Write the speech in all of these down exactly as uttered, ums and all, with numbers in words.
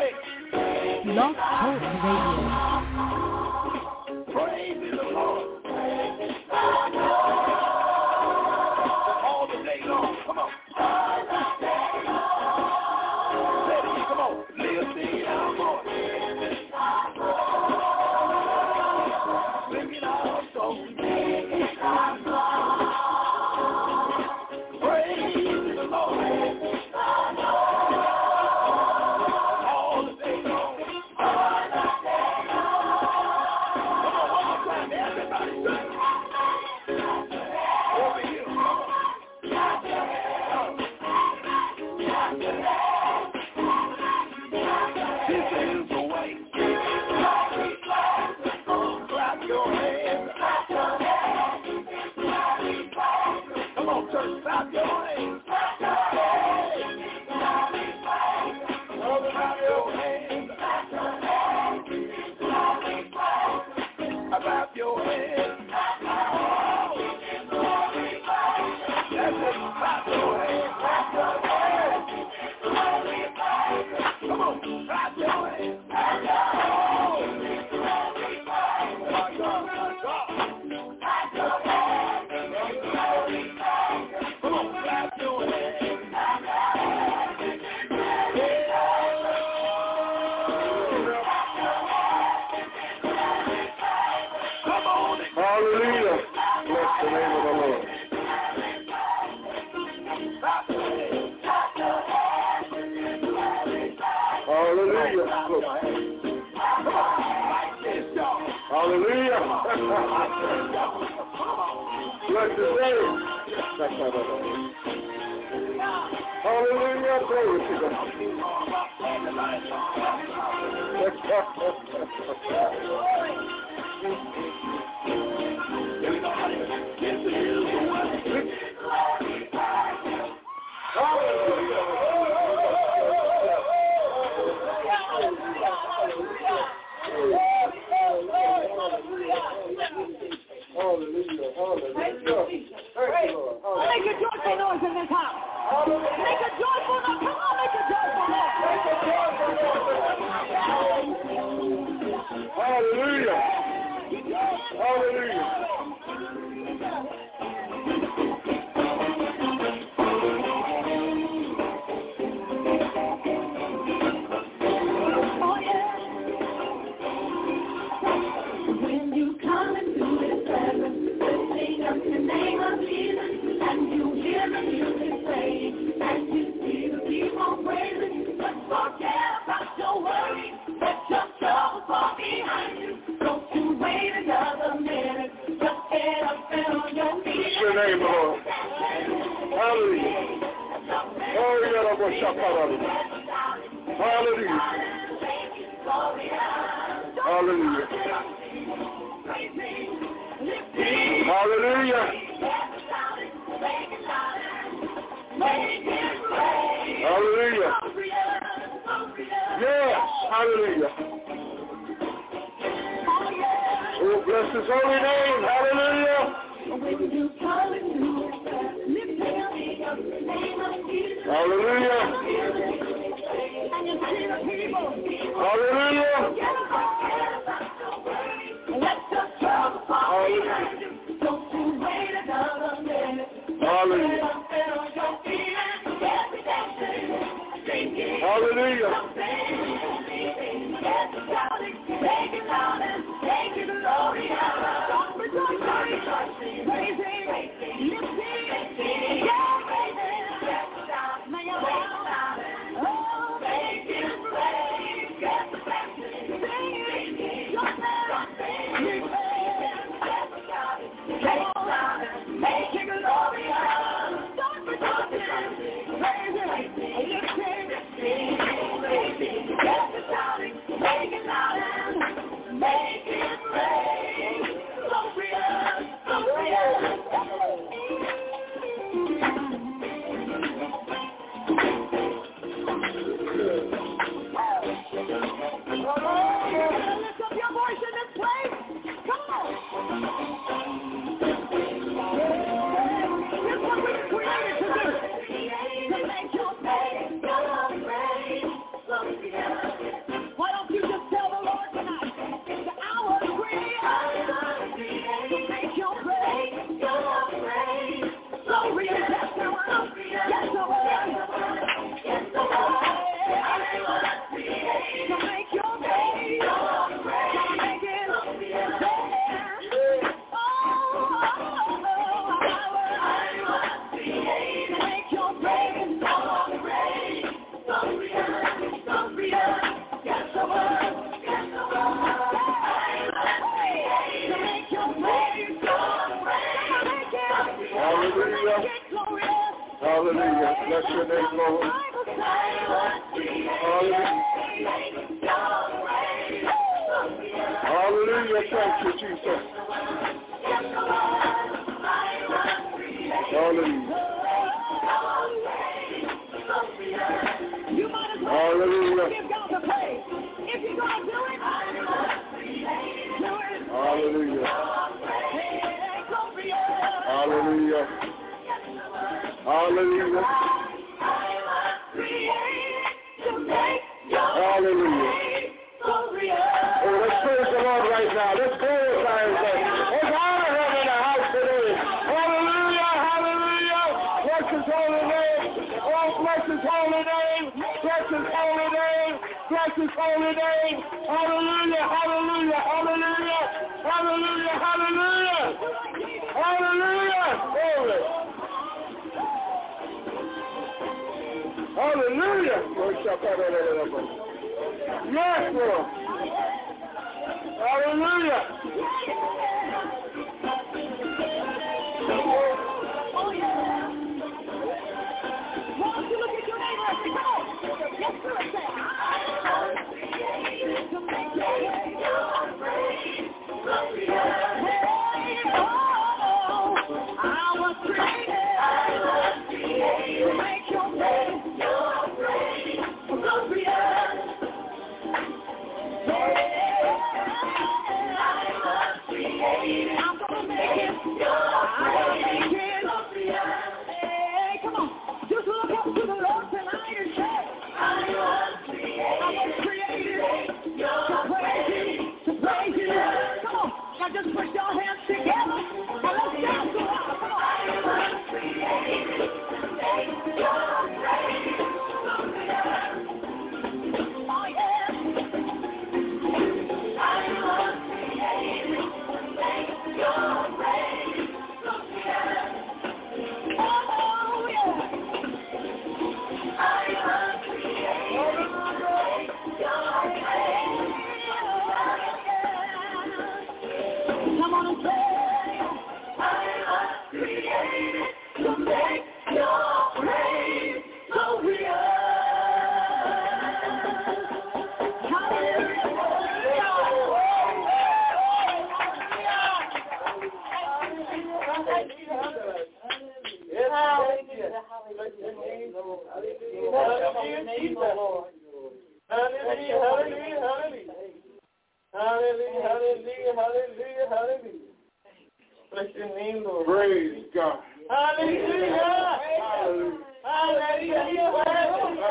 Blog Talk Radio. Praise the Lord. All the day long. Come on. Let it, come on. Lift it out, Lord. Sing it out, so. Praise the Lord. All the day long. Come on, one more time, everybody. Over here, come on. This is the way. Clap your hands. Come on, church, clap your hands. Clap your hands. Clap your hands. That's it, clap your hands. Come on, clap your hands. My God, my God. Come on, clap your hands. Come on. Hallelujah. Bless the name of the Lord. Hallelujah. Hallelujah. Bless his name. Hallelujah. Glory to God. Hallelujah, hallelujah. Thank you, Lord. Make a joyful noise in this house. Make a joyful noise. Come on, make a joyful noise. Make a joyful noise. Hallelujah. Hallelujah. Your name, Lord. Hallelujah. Oh, yeah, I'm going to shout Hallelujah. Hallelujah. Hallelujah. Hallelujah. Yes, hallelujah. Oh, bless his holy name. Hallelujah. Hallelujah. Hallelujah. Hallelujah. Hallelujah. Make it loud to make your name, to make it there. Oh, I was created to make your praise so great, so real, so real. Yes, I was, yes, I was. To make your praise so great, to make it, Hallelujah. Hallelujah. Bless your name, Lord. Hallelujah. Hallelujah. Thank you, Jesus. Hallelujah. You might as well Hallelujah. give God the praise. If you're going to do it, do it. Hallelujah. Hallelujah. Hallelujah. Hallelujah. Hallelujah. Oh, let's praise the Lord right now. Let's glorify His name. Let's honor Him in the house today. Hallelujah. Hallelujah. Bless His holy name. Oh, bless His holy name. Bless His holy name. Bless His holy name. Hallelujah. Hallelujah. Hallelujah. Hallelujah. Hallelujah. Hallelujah. Glory. Hallelujah. Yes, Lord. Hallelujah. Oh, yeah. Why don't you look at your neighbor and say, come on. Yes, sir. Say, I was created to make your praise. Hey, oh, I was created. I was created to make your praise. Glorious. I'm gonna make it. I'm gonna make it. Hey, come on. Just look up to the Lord tonight and say, I was created to praise you, to praise you. Come on. Now just put your hands together and let's dance a while. Come on. I was created to make your praise. Oh, yeah. I was created to make your praise. Oh, yeah. I was created to make your praise. Come on and say, I was created to make your praise so real. Hallelujah, hallelujah, hallelujah. Hallelujah, hallelujah, hallelujah, hallelujah. Bless your name, Lord. Praise God. Hallelujah. Hallelujah. Hallelujah. Hallelujah.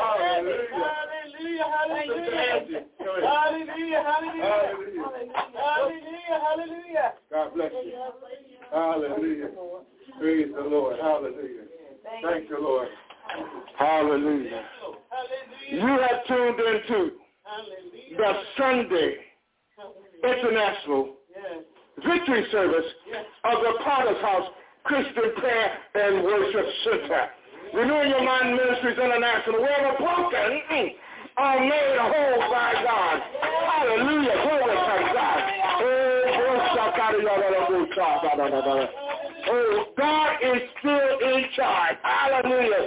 Hallelujah. Hallelujah. Hallelujah. Hallelujah. God bless you. Hallelujah. Praise the Lord. Hallelujah. Thank you, Lord. Hallelujah. You have tuned into the Sunday International Victory Service of the Potter's House Christian Prayer and Worship Center. Renewing Your Mind Ministries International, where the broken are made whole by God. Hallelujah. Glory to God. Oh, God is still in charge. Hallelujah.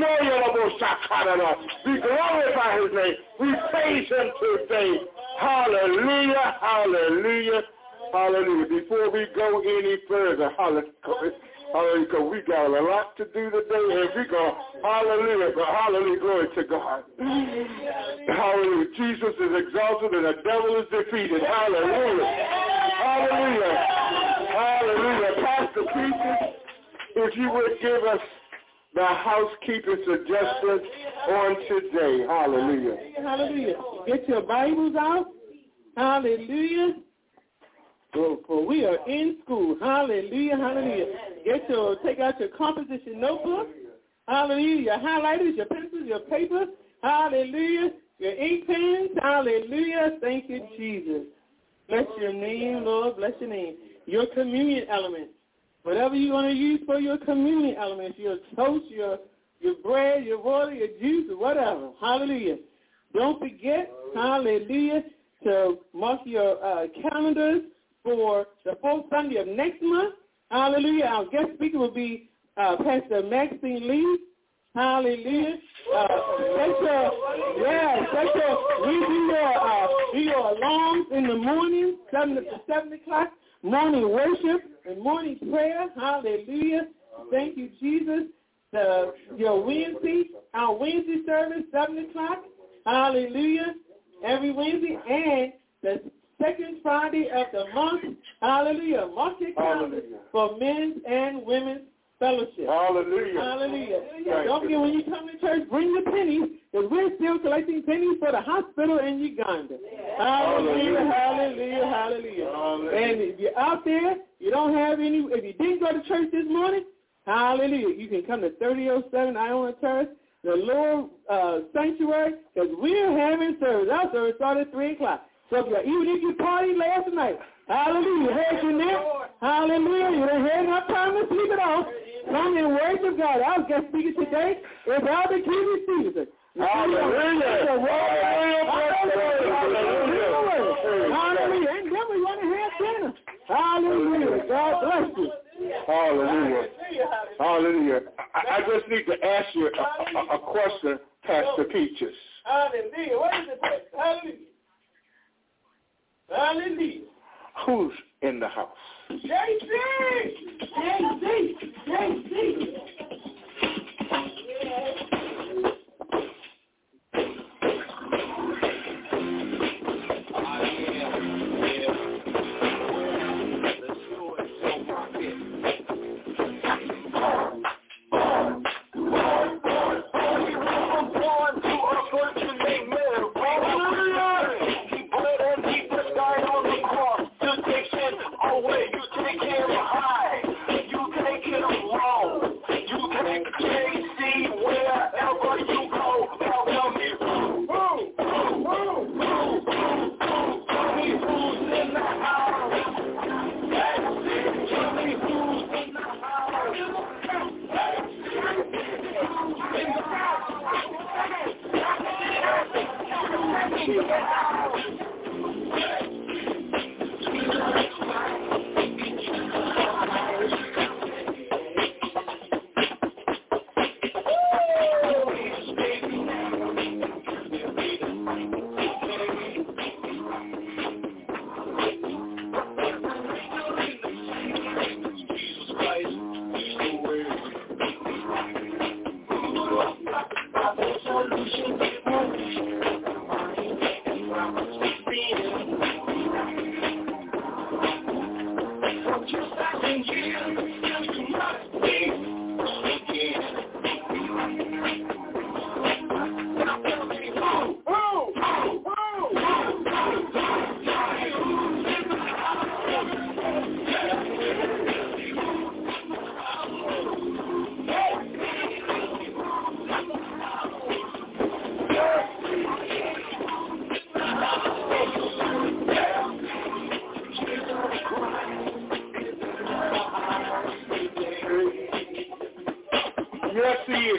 We glorify His name. We praise Him today. Hallelujah. Hallelujah. Hallelujah. Before we go any further, hallelujah. Hallelujah, because we got a lot to do today, and we go, hallelujah, but hallelujah, glory to God. Hallelujah, Jesus is exalted and the devil is defeated. Hallelujah. Hallelujah. Hallelujah. Pastor Peter, if you would give us the housekeeping suggestions on today. Hallelujah. Hallelujah. Get your Bibles out. Hallelujah. For, for we are in school. Hallelujah, hallelujah. Get your, take out your composition notebook. Hallelujah. Your highlighters, your pencils, your paper. Hallelujah. your ink pens. Hallelujah. Thank you, Jesus. Bless your name, Lord. Bless your name. Your communion elements. Whatever you want to use for your communion elements, your toast, your your bread, your water, your juice, or whatever. Hallelujah. Don't forget, hallelujah, to mark your uh, calendars for the fourth Sunday of next month. Hallelujah. Our guest speaker will be uh, Pastor Maxine Lee. Hallelujah. Uh, that's your, yeah, that's your, we do your, uh, do your alarms in the morning, seven to seven o'clock, morning worship and morning prayer. Hallelujah. Thank you, Jesus. The, your Wednesday, our Wednesday service, seven o'clock. Hallelujah. Every Wednesday. And the second Friday of the month. Hallelujah. Mark your calendar for men's and women's fellowship. Hallelujah. Hallelujah. Don't forget when you come to church, bring your pennies, because we're still collecting pennies for the hospital in Uganda. Hallelujah, hallelujah, hallelujah. Hallelujah. And if you're out there, you don't have any, if you didn't go to church this morning, hallelujah, you can come to thirty oh seven Iona Terrace, the Lord uh, Sanctuary, because we're having service. Our service started at three o'clock. So if you're, even if you partied last night, hallelujah, you had your nap, hallelujah, you done had enough time to sleep it off. Come and worship God. Our guest speaker today is Albert Kennedy Stevenson. Hallelujah. Hallelujah. Hallelujah. And then we want to have dinner. Hallelujah. God bless you. Hallelujah. Hallelujah. I, I just need to ask you a, a, a question, Pastor Peaches. Hallelujah. What is it? Hallelujah. Hallelujah. Who's in the house? J C! J C! J C! Yes, he is.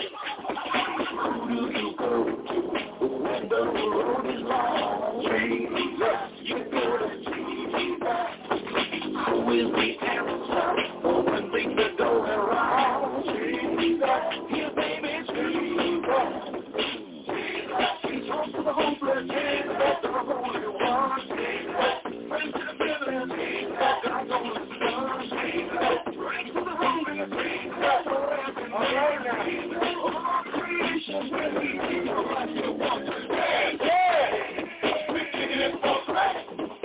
When the road is long, Jesus, you go to Jesus. Who will be answered for when things are going wrong? Jesus, his name is Jesus. Jesus, he talks to the hopeless, Jesus, the holy one. Jesus, brings to the sinners, Jesus, God's only son. Jesus, brings to the hungry, Jesus, forever. All right now. All creation, when we see your life, you want to stand. Yeah. We give it for Christ.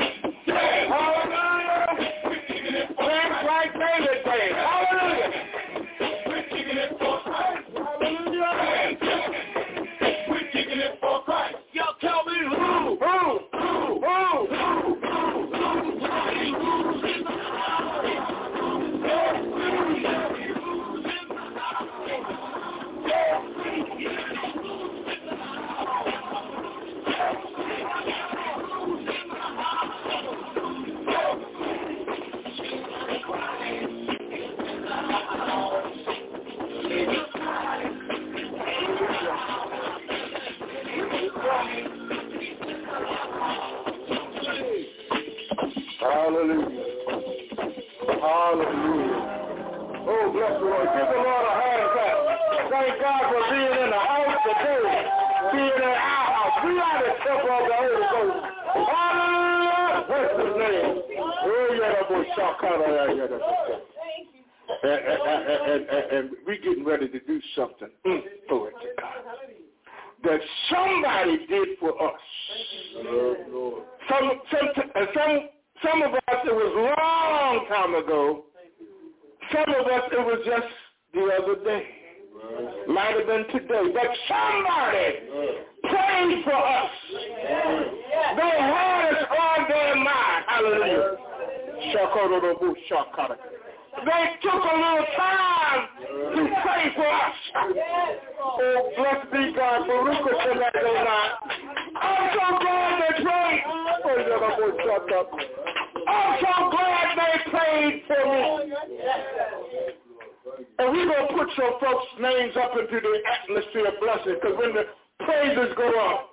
Hallelujah. Hallelujah. Oh, bless the Lord. Give the Lord a hand clap. Thank God for being in the house today, being in our house. We are the temple of the Holy Ghost. Hallelujah. What's his name? Oh, yeah, that boy Shakara. And, and, and, and, and, and we getting ready to do something. Mm, glory to God. That somebody did for us. Some, some, some, some of us, it was a long time ago. Some of us, it was just the other day. Might have been today. But somebody prayed for us. They had us on their mind. Hallelujah. They took a little time to pray for us. Oh, blessed be God for Rico tonight, tonight. I'm so glad they prayed. I'm so glad they prayed for me. And we're going to put some folks' names up into the atmosphere of blessing, because when the praises go up,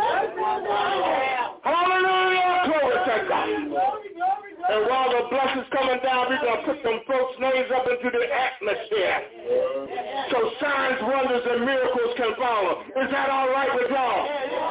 hallelujah, glory to God. And while the blessings coming down, we're going to put some folks' names up into the atmosphere, so signs, wonders, and miracles can follow. Is that all right with y'all?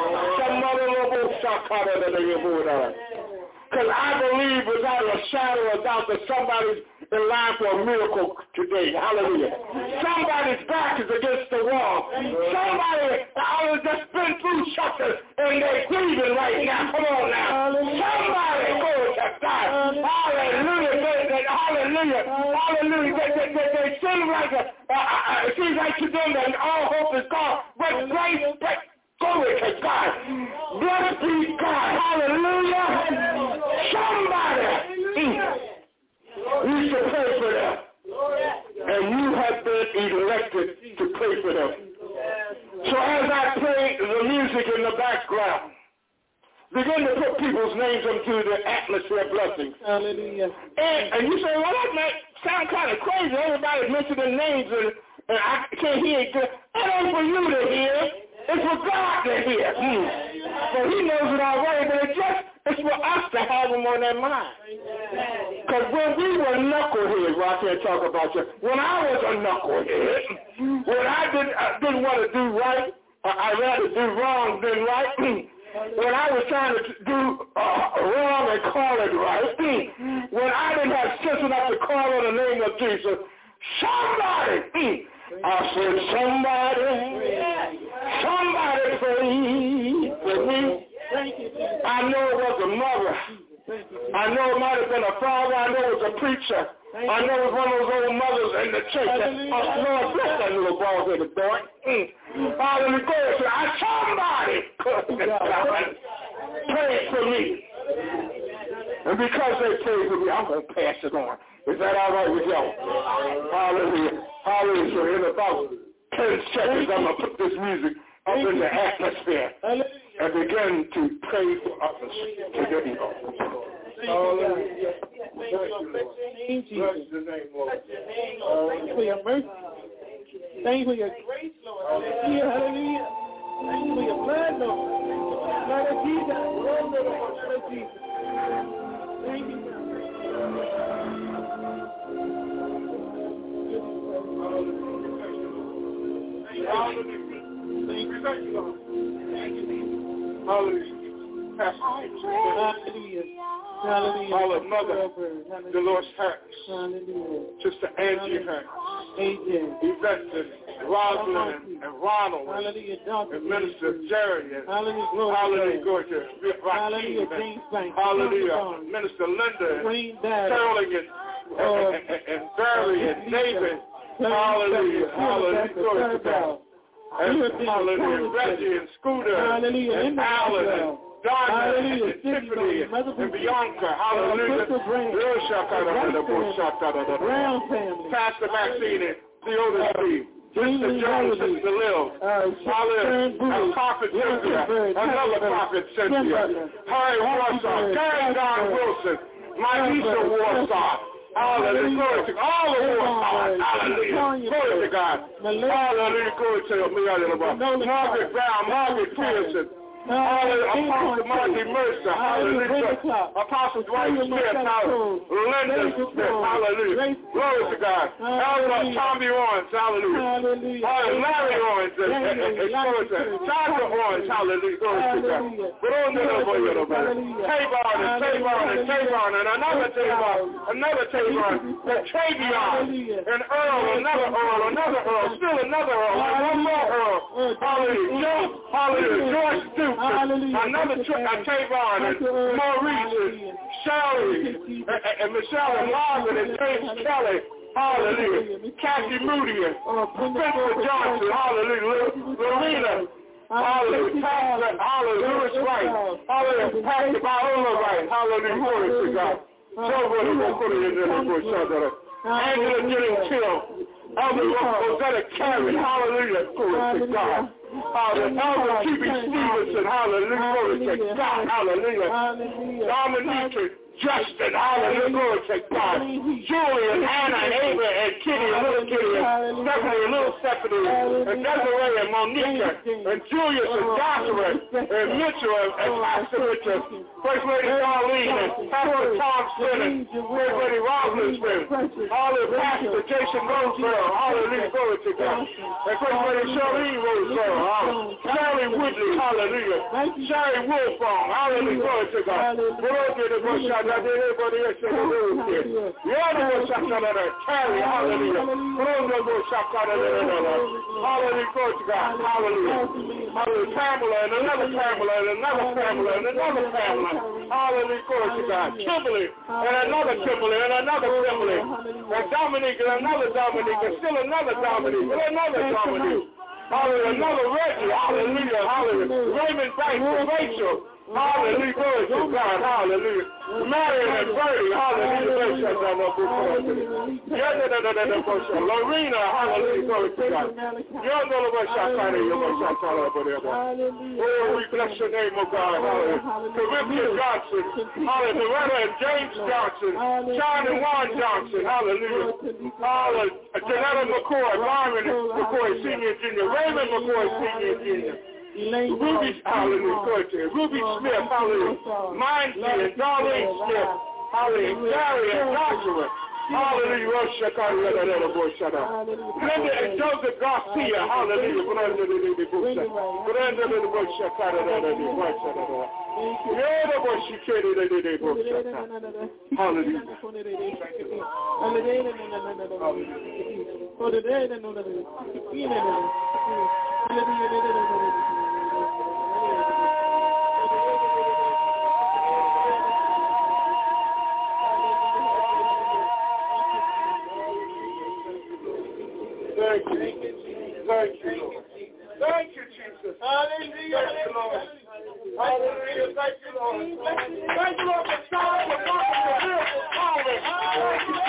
Because I believe without a shadow of doubt that somebody's in line for a miracle today. Hallelujah. Somebody's back is against the wall. Somebody has just been through something and they're grieving right now. Come on now. Somebody goes to God. Hallelujah. They, they, hallelujah. Hallelujah. They, they, they, they seem like a, uh, uh, it seems like to them that all hope is gone. But grace, but glory to God. Bless be God. Hallelujah. Somebody needs to pray for them. And you have been elected to pray for them. So as I play the music in the background, begin to put people's names into the atmosphere of blessings. Hallelujah. And, and you say, well, that might sound kind of crazy. Everybody mentioning names and, and I can't hear it. It ain't for you to hear. It's for God to hear. Mm. But he knows it already, but it's just it's for us to have them on their mind. Because when we were knuckleheads, well, I can't talk about you. When I was a knucklehead, when I didn't, I didn't want to do right, uh, I'd rather do wrong than right. When I was trying to do uh, wrong and call it right, when I didn't have sense enough to call on the name of Jesus, somebody, I said, somebody, somebody prayed for me. I know it was a mother. I know it might have been a father. I know it was a preacher. I know it was one of those old mothers in the church. Oh, Lord, bless that little bald-headed boy. Mm. Hallelujah. So I, somebody prayed for me. And because they prayed for me, I'm going to pass it on. Is that all right with y'all? Hallelujah. Hallelujah. So in about ten seconds, I'm going to put this music up in the atmosphere and begin to pray for others today. Hallelujah. Thank you, Lord. Bless your name, Lord. Thank you for your mercy. Thank you for your grace, Lord. Hallelujah. Hallelujah. Thank you for your blood, Lord. Blood of Jesus. Blood of Jesus. Thank you, God. Hallelujah. Thank you, Lord. Thank you, Hallelujah. Hallelujah. Hallelujah. Our mother, Dolores Harris. Hallelujah. Sister Angie Harris. A J. Yvette and Rosalind and Ronald. Hallelujah. And Minister Jerry. And Hallelujah. Hallelujah. Gorgeous. Hallelujah. James Banks. Hallelujah. Minister Linda. Wayne Sterling and, and, and, and Barry and David. Hallelujah. Hallelujah. Glory to God. And hallelujah. Reggie and Scooter. Hallelujah. And Alan and Donna hallelujah. and Tiffany and, and Bianca. Hallelujah. Brown family. Pastor Maxine and Theodore Steve. Sister Jones, Sister Lil, hallelujah, Prophet Cynthia, another Prophet Cynthia, Harry Warsaw, Gary Don Wilson, Maisha Warsaw, hallelujah, glory to all the Warsaws, hallelujah, glory to God, hallelujah, glory to me, Margaret Brown, Margaret Pearson, hallelujah, Apostle Marty Mercer, hallelujah, Apostle Dwight Smith, hallelujah, Linda Smith, hallelujah, glory to God, hallelujah, Tommy Owens, hallelujah, hallelujah, Larry Owens, glory to Doctor Owens, hallelujah, glory to God, Tavon and Tavon and Tavon and another Tavon, another Tavon, and Tavion, and Earl, another Earl, another Earl, still another Earl, and one more Earl, hallelujah, hallelujah, George Duke, another Tavon, and Maurice, and Shelly, and, and Michelle, and Margaret, and James Kelly, hallelujah, Kathy Moody, and Spencer Johnson, hallelujah, Lorena, hallelujah, Pastor, hallelujah, Lewis Wright, hallelujah, Pastor Viola Wright, hallelujah, glory to God. Angela getting killed. Elder Rosetta Carey, hallelujah, glory to God. Hallelujah. Elder T B Stevenson, hallelujah, glory to God, hallelujah. Dominique Justin, hallelujah, glory to God. Julian, Anna, and Ava, and Kitty, and little Kitty, and Stephanie, and little Stephanie, and Desiree, and Monica, and Julius, and Joshua, and Mitchell, and Pastor Mitchell, First Lady Darlene, and Pastor Tom Smith, and First Lady Roslyn Smith, hallelujah, Pastor Jason Roseboro, hallelujah, glory to God. And First Lady Charlene Roseboro, hallelujah. Sherry Woodley, hallelujah. Sherry Wolfong, hallelujah, glory to God. Glory to God. Everybody else in the room here. You're the most carry, hallelujah. Hallelujah, glory to God, hallelujah. Hallelujah, Pamela, and another Pamela, and another Pamela, and another Pamela. Hallelujah, glory to God. Kimberly, and another Kimberly, and another Kimberly. And Dominique, and another Dominique, and still another Dominique, and another Dominique. Hallelujah, another Reggie, hallelujah, hallelujah. Raymond Banks, and Rachel. Hallelujah, glory to God, hallelujah. Marion and Bertie, hallelujah. Lorena, hallelujah, glory to God. Oh, we bless your name, oh God, hallelujah. Corinthia Johnson, hallelujah. Loretta and James Johnson, John and Juan Johnson, hallelujah. Hallelujah. Janetta McCoy, Byron McCoy, senior and junior. Raymond McCoy, senior and junior. Ruby, hallelujah, Ruby Smith, hallelujah, Mindy and Darlene Smith, hallelujah, Gary and Joshua, hallelujah, Linda and Joseph Garcia, hallelujah, Thank you. Thank you, Jesus. Thank you, Lord. Thank you, Jesus. Hallelujah. Thank you, Lord. Hallelujah. Thank you, Lord. Thank you, Lord, for starting the work of the miracle power. Hallelujah.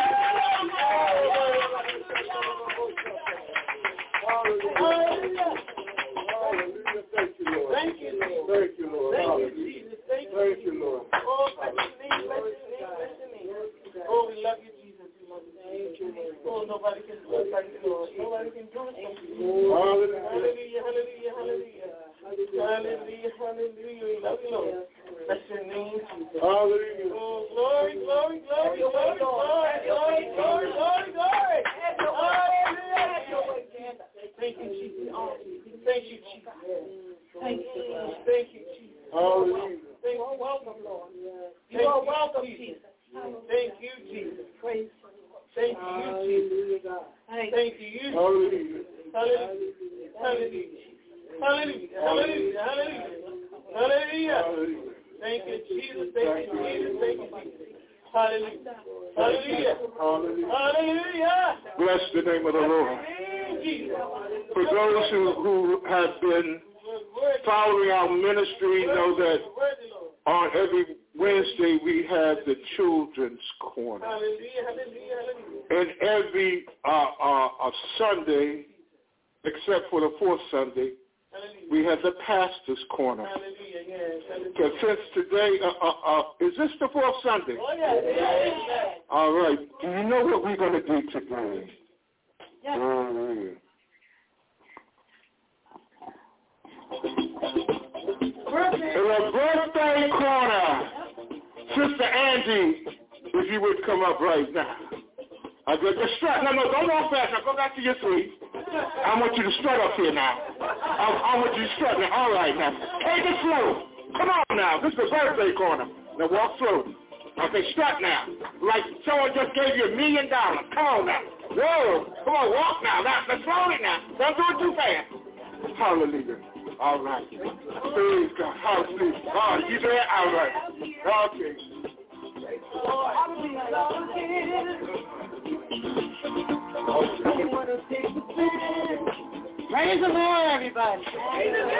Hallelujah. Thank you, Lord. Thank you, Lord. Thank you, Lord. Thank you, Jesus. Thank you, Lord. Oh, bless your name, bless your name, bless your name. Oh, we love you, Jesus. We love you. Thank you, Lord. Oh, nobody can do it like you, Lord. Nobody can do it like you. Hallelujah, hallelujah, hallelujah, hallelujah. Hallelujah, hallelujah. We love you, Lord. Bless your name, Jesus. Hallelujah. Oh, glory, glory, glory, glory, glory, glory, glory, glory, glory. Hallelujah. Thank you, Jesus. Thank you, Jesus. Thank you, thank you, Jesus. Hallelujah. You are welcome, Lord. You are welcome, Jesus. Thank you, Jesus. Praise. Thank you, Jesus. Thank you. Hallelujah. Hallelujah. Hallelujah. Hallelujah. Hallelujah. Hallelujah. Hallelujah. Thank you, Jesus. Thank you, Jesus. Thank you, Jesus. Hallelujah. Hallelujah. Hallelujah. Bless the name of the Lord. For those who, who have been following our ministry, know that on every Wednesday we have the Children's Corner. And every uh, uh, uh, Sunday except for the fourth Sunday, we had the pastor's corner. So since today, uh, uh, uh, is this the fourth Sunday? All right. Do you know what we're going to do today? Hallelujah. The birthday corner. Sister Angie, if you would come up right now. I just, just strut. No, no, don't walk fast. Now go back to your seat. I want you to strut up here now. I, I want you to strut now. All right now. Take it slow. Come on now. This is the birthday corner. Now walk slow. Okay, strut now. Like someone just gave you a million dollars. Come on now. Whoa. Come on, walk now. Now, now slowly now. Don't do it too fast. Hallelujah. All right. Praise God. Hallelujah. Oh, you there? All right. Okay. Praise the Lord, everybody. Praise the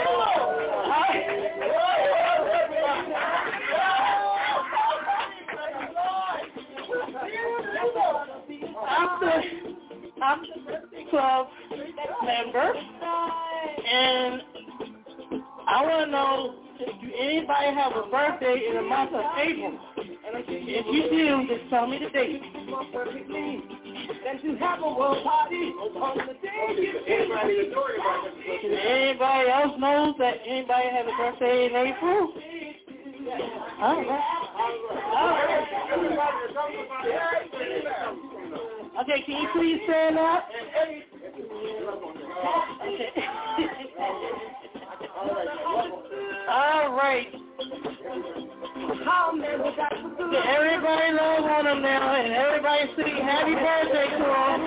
Lord. I'm the, I'm the club member, and I want to know, do anybody have a birthday in the month of April? And if you do, just tell me the date. That you have a world party on the day. Anybody else knows that anybody has a birthday in April? All right. All right. Okay, can you please stand up? Okay. All right. So everybody love on them now, and everybody sing happy birthday to them.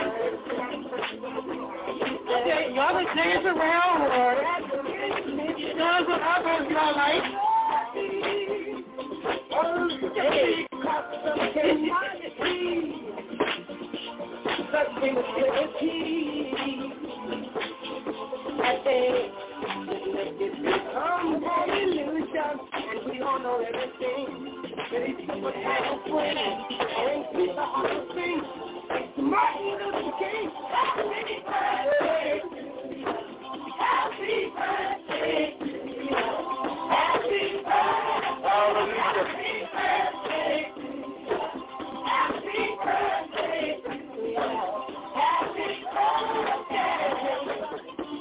Okay, y'all can dance around or dance with others y'all like. Come hallelujah, and we all know everything. Ready to put hands on it, and keep the whole thing. It's Martin Luther King. Happy birthday, happy birthday, happy birthday, happy birthday, happy birthday, happy birthday.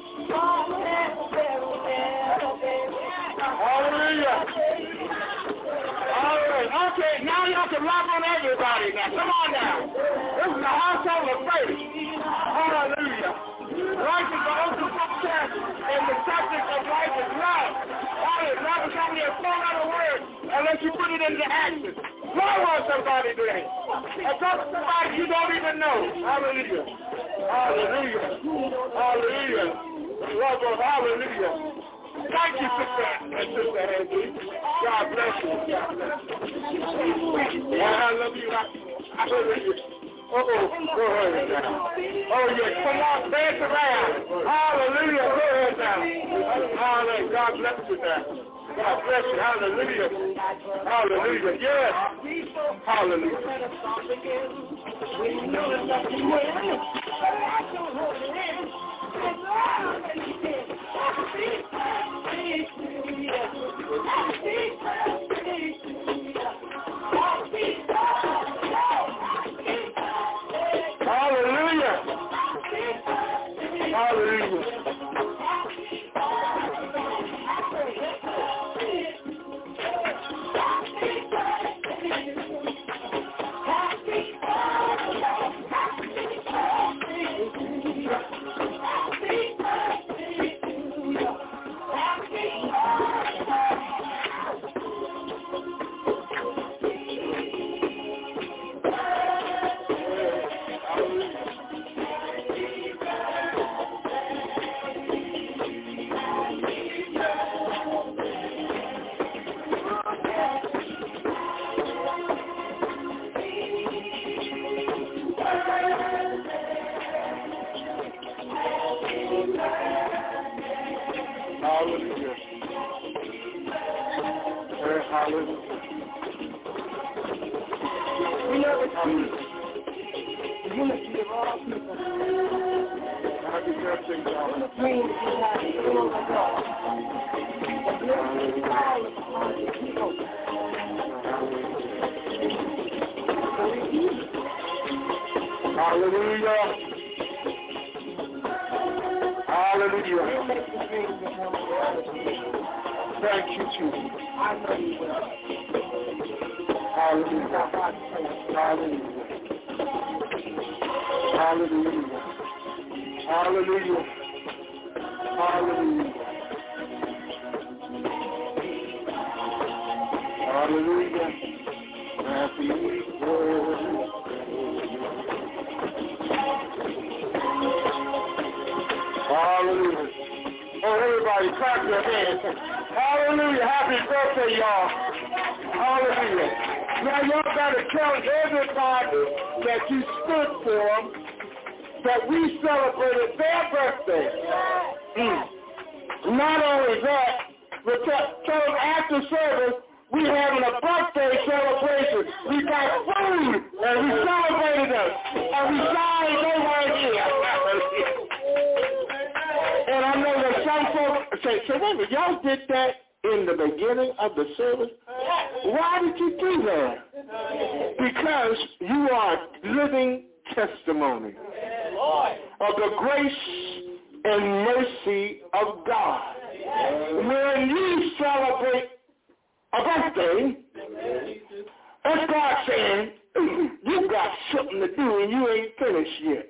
Hallelujah. All right. Okay, now y'all can rock on everybody now. Come on now. This is the household of faith. Hallelujah. Life is the open book test, and the subject of life is love. Hallelujah. Love is only a four letter word unless you put it into action. Love on somebody today. And talk to somebody you don't even know. Hallelujah. Hallelujah. Hallelujah. Love of hallelujah. Thank you, Sister, Sister Angie. God bless you. God bless you. I love you. Hallelujah. Uh-oh. Go ahead now. Oh, yes. Come on. Dance around. Hallelujah. Go ahead now. Hallelujah. God bless you now. God bless you. Hallelujah. Hallelujah. Yes. Hallelujah. We know that nothing will. Hallelujah. Hallelujah. Hallelujah. Hallelujah. We know it's unity of all people. Happy birthday, y'all. The dreams you have filled the God. The blessings fall upon your people. Hallelujah. Hallelujah. You make the dreams become reality. Thank you, Jesus. I know you will. Hallelujah. Hallelujah. Hallelujah. Hallelujah. Hallelujah. Hallelujah. Happy birthday. Hallelujah. Oh, everybody, clap your hands. Hallelujah. Happy birthday, y'all. Hallelujah. Now, y'all got to tell everybody that you stood for them that we celebrated their birthday. Mm. Not only that, but tell, tell them after service, we having a birthday celebration. We got food, and we celebrated them. And we sorry they weren't here. And I know that some folks say, so wait a minute, y'all did that in the beginning of the service? Why did you do that? Because you are living testimony of the grace and mercy of God. When you celebrate a birthday, that's God saying, you got something to do and you ain't finished yet.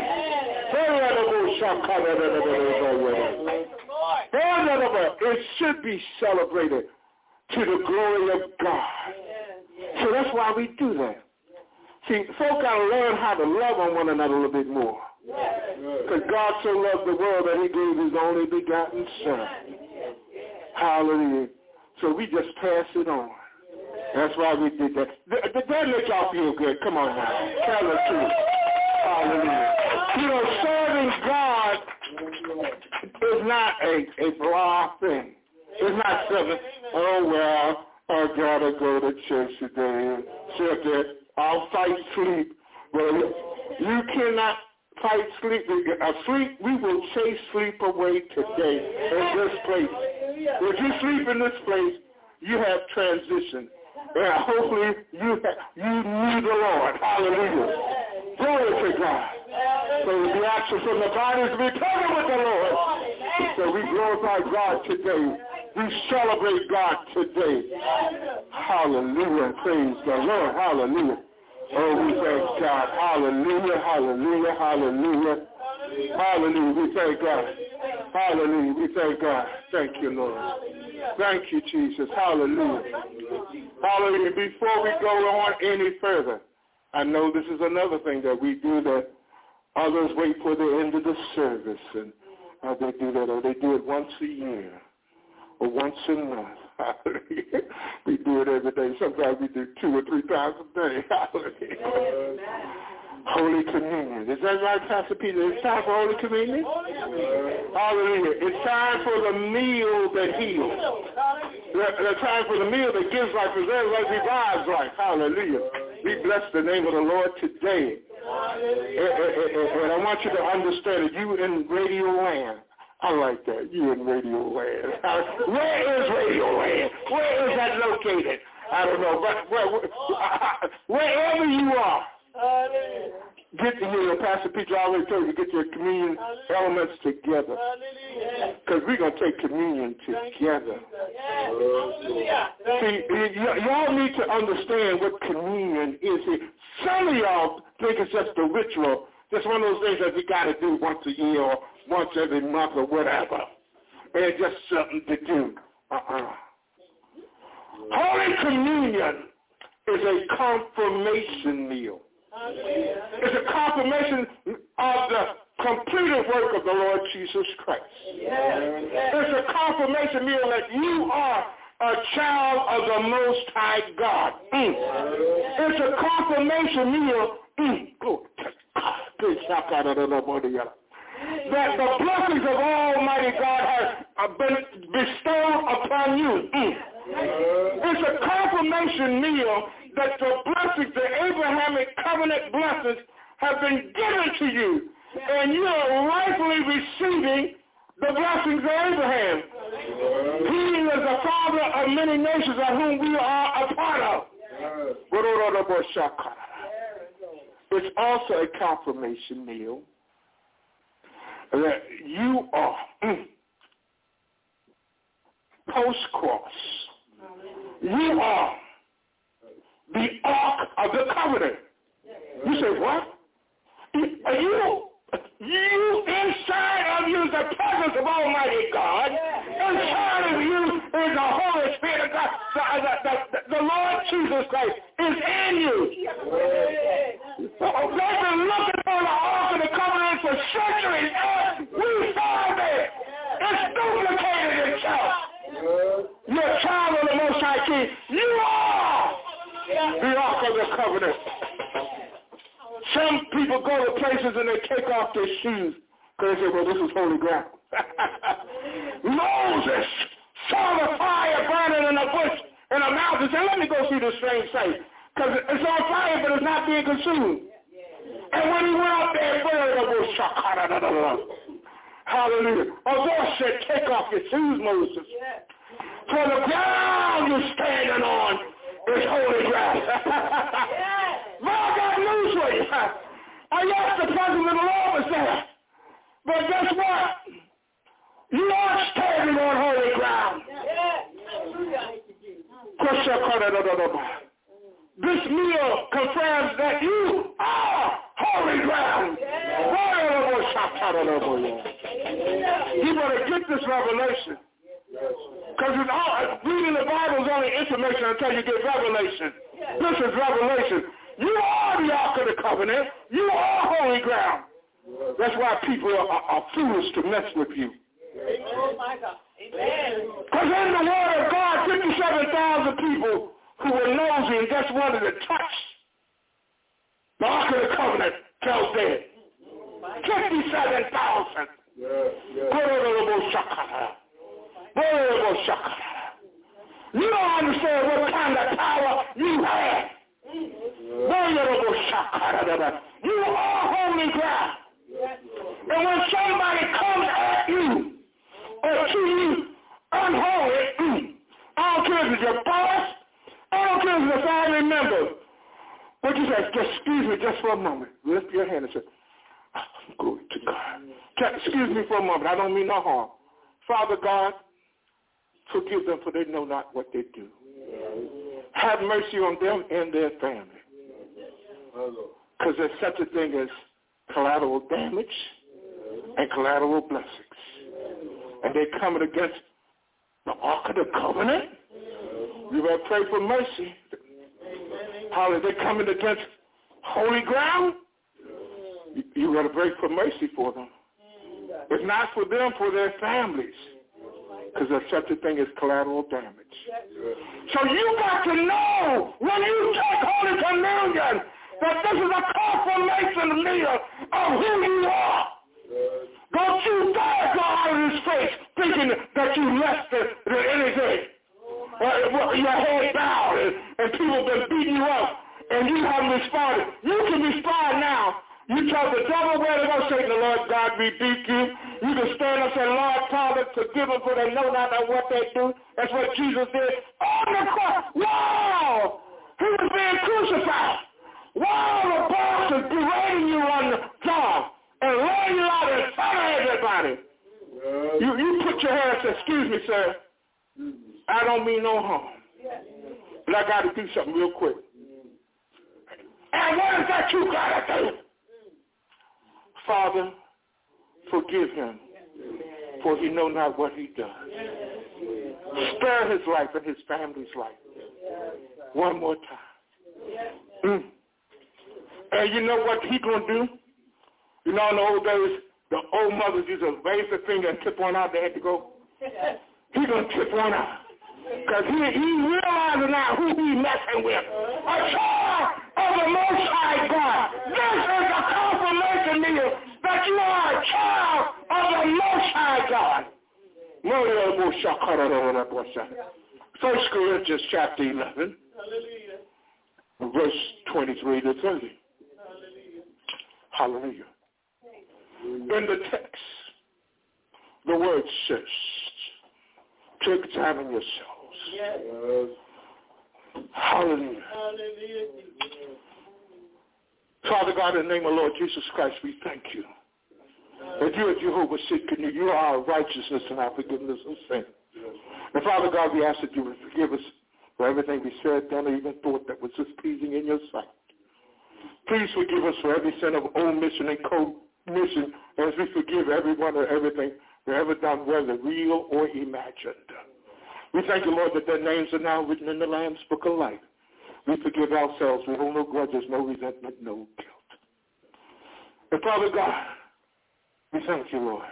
It should be celebrated to the glory of God. So that's why we do that. See, folk got to learn how to love on one another a little bit more. Because God so loved the world that he gave his only begotten Son. Hallelujah. So we just pass it on. That's why we did that. Did that make y'all feel good? Come on now. Tell the truth. Hallelujah. You know, serving God is not a, a blah thing. It's not something, oh, well, I got to go to church today and sit there. I'll fight sleep. Well, you cannot fight sleep. Uh, sleep, we will chase sleep away today in this place. If you sleep in this place, you have transition. And hopefully you have, you need the Lord. Hallelujah. Glory to God. So the action from the body is returning with the Lord. So we glorify God today. We celebrate God today. Hallelujah. Praise the Lord. Hallelujah. Oh, we thank God. Hallelujah. Hallelujah. Hallelujah. Hallelujah. We thank God. Hallelujah. We thank God. Thank you, Lord. Thank you, Jesus. Hallelujah. Hallelujah. Before we go on any further, I know this is another thing that we do that others wait for the end of the service, and uh, they do that, or they do it once a year, or once a month. We do it every day. Sometimes we do two or three times a day. Holy Communion. Is that right, Pastor Peter? It's time for Holy Communion? Hallelujah. It's time for the meal that heals. The, the time for the meal that gives life, preserves life, revives life. Hallelujah. We bless the name of the Lord today. And, and, and I want you to understand that you in Radio Land. I like that. You in Radio Land. Where is Radio Land? Where is that located? I don't know. But where, wherever you are, get the meal. Pastor Peter already told you, get your communion elements together. Because we're going to take communion together. See, y- y'all need to understand what communion is. See, some of y'all think it's just a ritual, just one of those things that we got to do once a year or once every month or whatever. And it's just something to do. Uh-uh. Holy Communion is a confirmation meal. It's a confirmation of the completed work of the Lord Jesus Christ. It's a confirmation meal that you are a child of the Most High God. Mm. It's a confirmation meal mm. oh, that the blessings of Almighty God have been bestowed upon you. Mm. It's a confirmation meal that the blessings, the Abrahamic covenant blessings, have been given to you. and you are rightfully receiving the blessings of Abraham. He is the father of many nations of whom we are a part of. It's also a confirmation, Neil, that you are mm, post-cross. You are the Ark of the Covenant. You say, what? Are you, you, inside of you is the presence of Almighty God. Inside of you is the Holy Spirit of God. The, the, the, the Lord Jesus Christ is in you. They've been looking for the Ark of the Covenant for centuries. We found it. It's duplicated itself. You're a child of the Most High King. You are the Ark of the Covenant. Some people go to places and they take off their shoes because they say, well, this is holy ground. Moses saw the fire burning in a bush in a mountain and said, let me go see this strange sight because it's on fire but it's not being consumed. And when he went out there, hallelujah. A voice said, take off your shoes, Moses. For the ground you're standing on is holy ground. Well, I got news for you. I guess the presence of the Lord was there. But guess what? You are standing on holy ground. This meal confirms that you are holy ground. You better get this revelation. Because reading the Bible is only information until you get revelation. This is revelation. You are the Ark of the Covenant. You are holy ground. That's why people are, are, are foolish to mess with you. Because in the Word of God, fifty-seven thousand people who were nosy and just wanted to touch the Ark of the Covenant fell dead. fifty-seven thousand. You don't understand what kind of power you have. You are holy ground. And when somebody comes at you or to you unholy, I don't care if it's your boss, I don't care if it's a family member. What you say? Just excuse me just for a moment. Lift your hand and say, oh, glory to God. Excuse me for a moment. I don't mean no harm. Father God, forgive them for they know not what they do. Have mercy on them and their family. Because there's such a thing as collateral damage and collateral blessings. And they're coming against the Ark of the Covenant. You better pray for mercy. How they're coming against holy ground. You, you got to pray for mercy for them. It's not for them, for their families. Because there's such a thing as collateral damage. So you got to know when you take Holy Communion that this is a confirmation meal of who you are. Don't you dare go out of this place thinking that you less than, than anything. Uh, your head bowed and, and people have been beating you up and you haven't responded. You can respond now. You tell the devil where to go, Satan, the Lord God rebuke you. You can stand up and say, Lord, Father, forgive them for they know not what they do. That's what Jesus did on the cross. Wow! He was being crucified. While the boss is berating you on the job and laying you out in front of everybody. You, you put your hand and say, excuse me, sir. I don't mean no harm. But I got to do something real quick. And what is that you got to do? Father, forgive him, for he know not what he does. Spare his life and his family's life. One more time. Mm. And you know what he going to do? You know in the old days, the old mothers used to raise their finger and tip one out. They had to go. He going to tip one out. Because he, he realizes now who he messing with. A child of the Most High God. This is a confirmation meal that you are a child of the Most High God. First Corinthians chapter eleven, verse twenty-three to thirty. Hallelujah. In the text, the word says to examine yourselves. Yes. Hallelujah. Hallelujah. Father God, in the name of Lord Jesus Christ, we thank you. That you are Jehovah Sidkenu, you are our righteousness and our forgiveness of sin. And Father God, we ask that you would forgive us for everything we said, done, or even thought that was displeasing in your sight. Please forgive us for every sin of omission and commission, as we forgive everyone or everything we ever done, whether real or imagined. We thank you, Lord, that their names are now written in the Lamb's Book of Life. We forgive ourselves. We hold no grudges, no resentment, no guilt. And Father God, we thank you, Lord.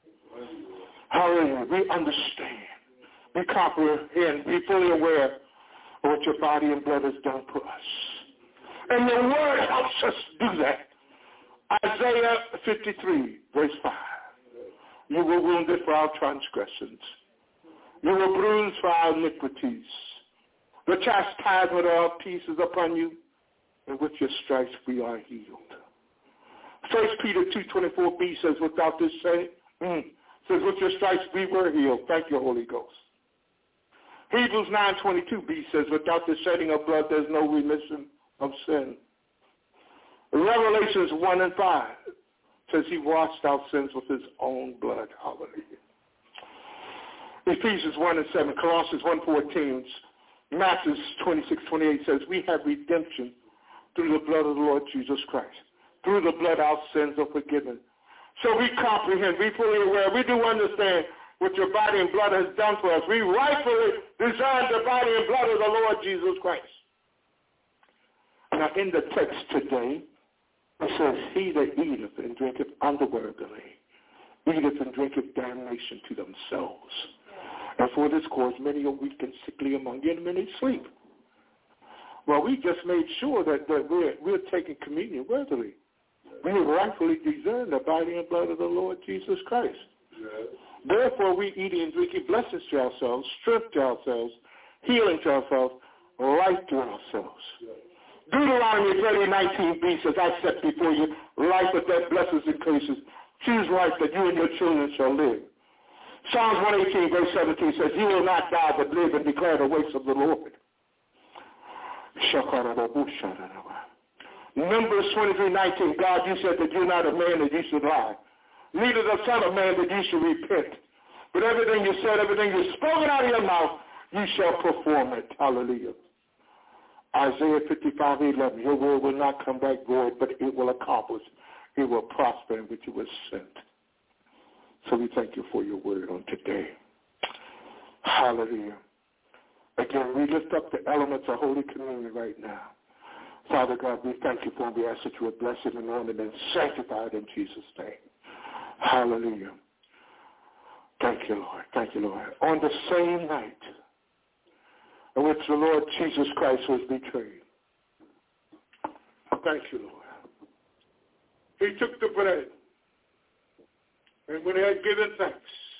Hallelujah. We understand. We comprehend. Be fully aware of what your body and blood has done for us. And your word helps us do that. Isaiah fifty-three, verse five. You were wounded for our transgressions. You were bruised for our iniquities. The chastisement of our peace is upon you, and with your stripes we are healed. First Peter two twenty-four b says, without this saying, mm, says, with your stripes we were healed. Thank you, Holy Ghost. Hebrews nine twenty-two b says, without the shedding of blood there's no remission of sin. Revelations one and five says he washed our sins with his own blood. Hallelujah. Ephesians one and seven, Colossians one fourteen, Matthew twenty-six twenty-eight says, we have redemption through the blood of the Lord Jesus Christ. Through the blood our sins are forgiven. So we comprehend, we fully aware, we do understand what your body and blood has done for us. We rightfully deserve the body and blood of the Lord Jesus Christ. Now in the text today, it says, he that eateth and drinketh unworthily, eateth and drinketh damnation to themselves. And for this cause many are weak and sickly among you, and many sleep. Well, we just made sure that, that we're, we're taking communion worthily. We rightfully discern the body and blood of the Lord Jesus Christ. Yes. Therefore, we eating and drinking blessings to ourselves, strength to ourselves, healing to ourselves, life to ourselves. Yes. Deuteronomy thirty nineteen b says, I set before you life or death, blessings and curses. Choose life that you and your children shall live. Psalms one eighteen, verse seventeen says, you will not die but live and declare the ways of the Lord. Numbers twenty-three nineteen, God, you said that you're not a man that you should lie, neither the son of man that you should repent. But everything you said, everything you spoken out of your mouth, you shall perform it. Hallelujah. Isaiah fifty-five eleven, your word will not come back void, but it will accomplish. It will prosper in which it was sent. So we thank you for your word on today. Hallelujah. Again, we lift up the elements of Holy Communion right now. Father God, we thank you for it. We ask that you would bless it and honor it and sanctify it in Jesus' name. Hallelujah. Thank you, Lord. Thank you, Lord. On the same night in which the Lord Jesus Christ was betrayed. Thank you, Lord. He took the bread, and when he had given thanks,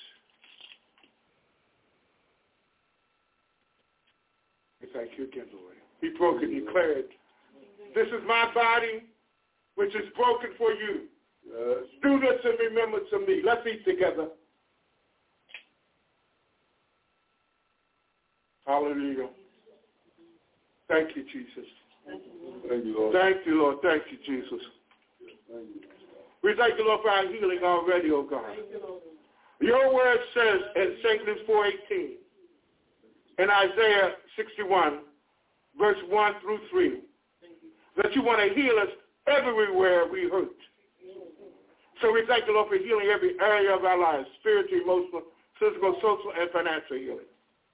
we thank you again, Lord. He broke and declared, this is my body, which is broken for you. Yes. Do this in remembrance of me. Let's eat together. Hallelujah. Thank you, Jesus. Thank you, Lord. Thank you, Lord. Thank you, Jesus. Thank you. We thank you, Lord, for our healing already, oh God. Your word says in Saint Luke four eighteen, in Isaiah sixty-one, verse one through three, that you want to heal us everywhere we hurt. So we thank you, Lord, for healing every area of our lives, spiritual, emotional, physical, social, and financial healing.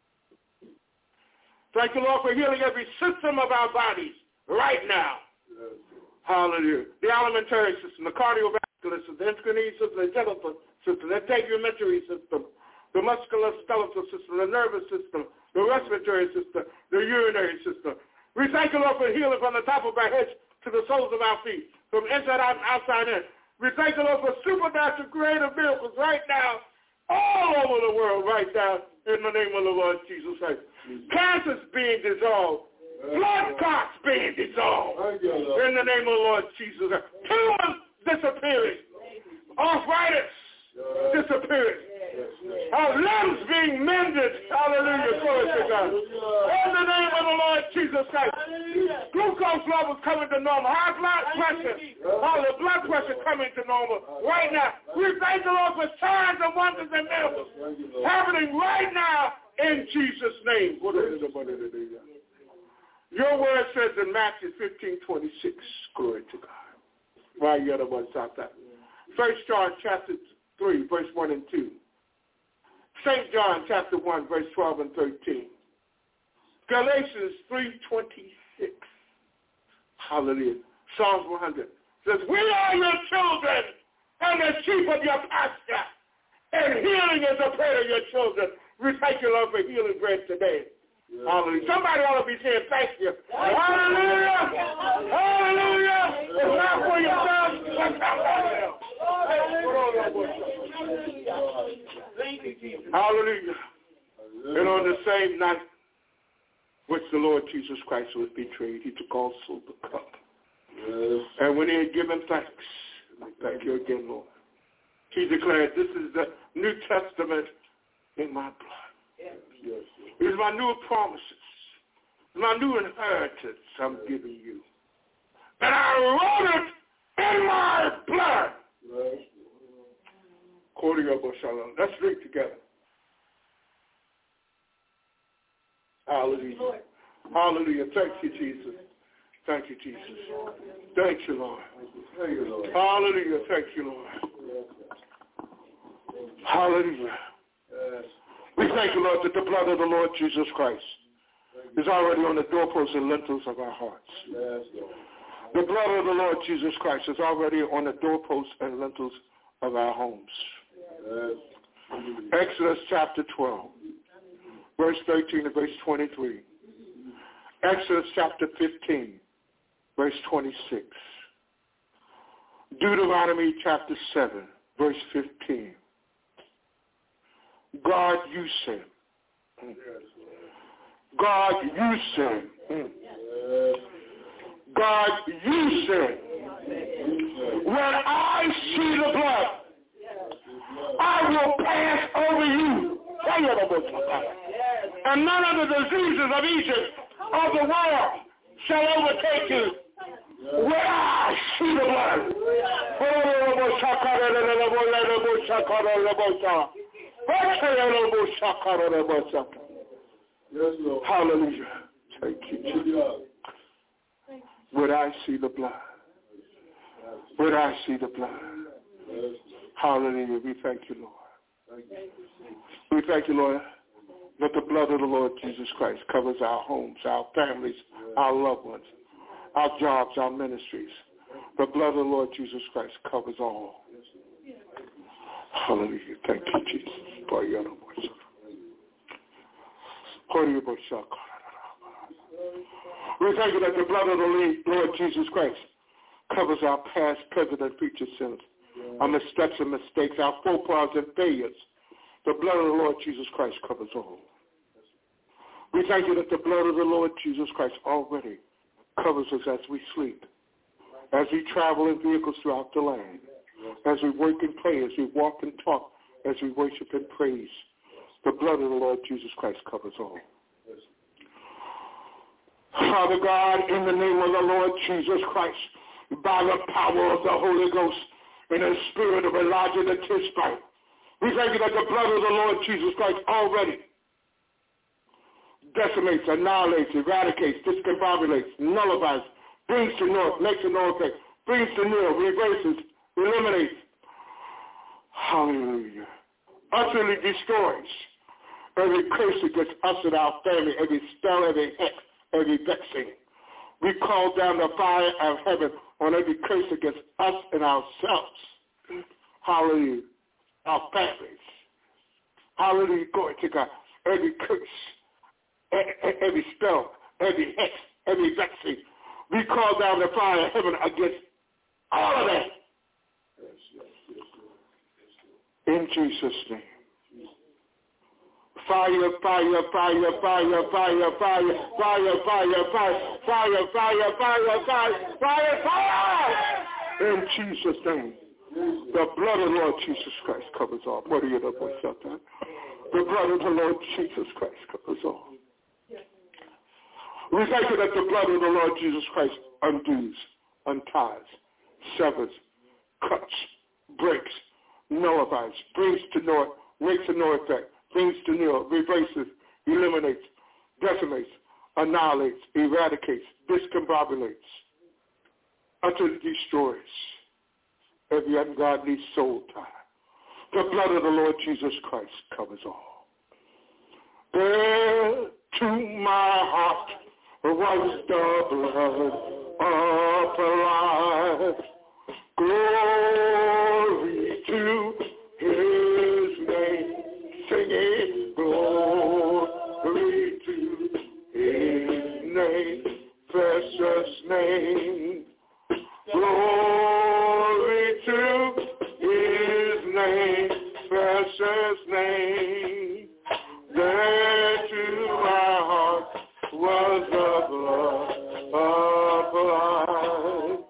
Thank you, Lord, for healing every system of our bodies right now. Yes. Hallelujah. The alimentary system, the cardiovascular system, the endocrine system, the genital system, the integumentary system, the musculoskeletal system, the nervous system, the respiratory system, the urinary system. We thank you, Lord, for healing from the top of our heads to the soles of our feet, from inside out and outside in. We thank you, Lord, for supernatural creative miracles right now, all over the world right now, in the name of the Lord Jesus Christ. Cancers being dissolved. Blood clots being dissolved. In the name of the Lord Jesus Christ. Tumors disappearing. arthritis disappearing. Our limbs being mended. Hallelujah. Glory to God. In the name of the Lord Jesus Christ. Glucose levels coming to normal. High blood pressure. Hallelujah. Blood pressure coming to normal right now. We thank the Lord for signs and wonders and miracles happening right now in Jesus' name. Your word says in Matthew fifteen twenty-six. Glory to God. Right, you're the one stop that. First John chapter three, verse one and two. Saint John chapter one, verse twelve and thirteen. Galatians three twenty-six. Hallelujah. Psalms one hundred says, we are your children and the sheep of your pasture. And healing is a prayer of your children. We thank you, Lord, for healing bread today. Yeah. Hallelujah. Somebody ought to be saying thank you. Hallelujah. Hallelujah. It's not for yourself, but somebody else. Hallelujah. And on the same night which the Lord Jesus Christ was betrayed, he took also the cup. Yes. And when he had given thanks, thank you again, Lord, he declared, this is the New Testament in my blood. Yes. Yes. These are my new promises, my new inheritance I'm giving you. And I wrote it in my blood. Yes. Let's read together. Hallelujah. Hallelujah. Thank you, Jesus. Thank you, Jesus. Thank you, Lord. Hallelujah. Thank you, Lord. Hallelujah. We thank you, Lord, that the blood of the Lord Jesus Christ is already on the doorposts and lintels of our hearts. The blood of the Lord Jesus Christ is already on the doorposts and lintels of our homes. Exodus chapter twelve, verse thirteen to verse twenty-three. Exodus chapter fifteen, verse twenty-six. Deuteronomy chapter seven, verse fifteen. God, you said. God, you said. God, you said. When I see the blood, I will pass over you. And none of the diseases of Egypt, of the world, shall overtake you. When I see the blood. Yes, Lord. Hallelujah. Thank you, Jesus. When I see the blood. When I see the blood. Hallelujah. We thank you, Lord. We thank you, Lord, that the blood of the Lord Jesus Christ covers our homes, our families, our loved ones, our jobs, our ministries. The blood of the Lord Jesus Christ covers all. Hallelujah. Thank you, Jesus. We thank you that the blood of the Lord Jesus Christ covers our past, present, and future sins, our missteps and mistakes, our faux pas and failures. The blood of the Lord Jesus Christ covers all. We thank you that the blood of the Lord Jesus Christ already covers us as we sleep, as we travel in vehicles throughout the land, as we work and play, as we walk and talk, as we worship and praise. The blood of the Lord Jesus Christ covers all. Father God, in the name of the Lord Jesus Christ, by the power of the Holy Ghost, in the spirit of Elijah the Tishbite, we thank you that the blood of the Lord Jesus Christ already decimates, annihilates, eradicates, discombobulates, nullifies, brings to naught, makes a null effect, brings to nil, reverses, eliminates, hallelujah, utterly destroys every curse against us and our family, every spell, every hex, every vexing. We call down the fire of heaven on every curse against us and ourselves. Hallelujah. Our families. Hallelujah. Glory to God. Every curse, every spell, every hex, every vexing. We call down the fire of heaven against all of that. In Jesus' name. Fire, fire, fire, fire, fire, fire, fire, fire, fire, fire, fire, fire, fire, fire, fire, fire. In Jesus' name. The blood of the Lord Jesus Christ covers all. What do you know about that? The blood of the Lord Jesus Christ covers all. We thank you that the blood of the Lord Jesus Christ undoes, unties, severs, cuts, breaks, nullifies, brings to no, makes to no effect, brings to nil, reverses, eliminates, decimates, annihilates, eradicates, discombobulates, utterly destroys every ungodly soul tie. The blood of the Lord Jesus Christ covers all. There to my heart was the blood of life. Glory to his name. Sing it. Glory to his name. Precious name. Glory to his name. Precious name. There to my heart was the blood of life.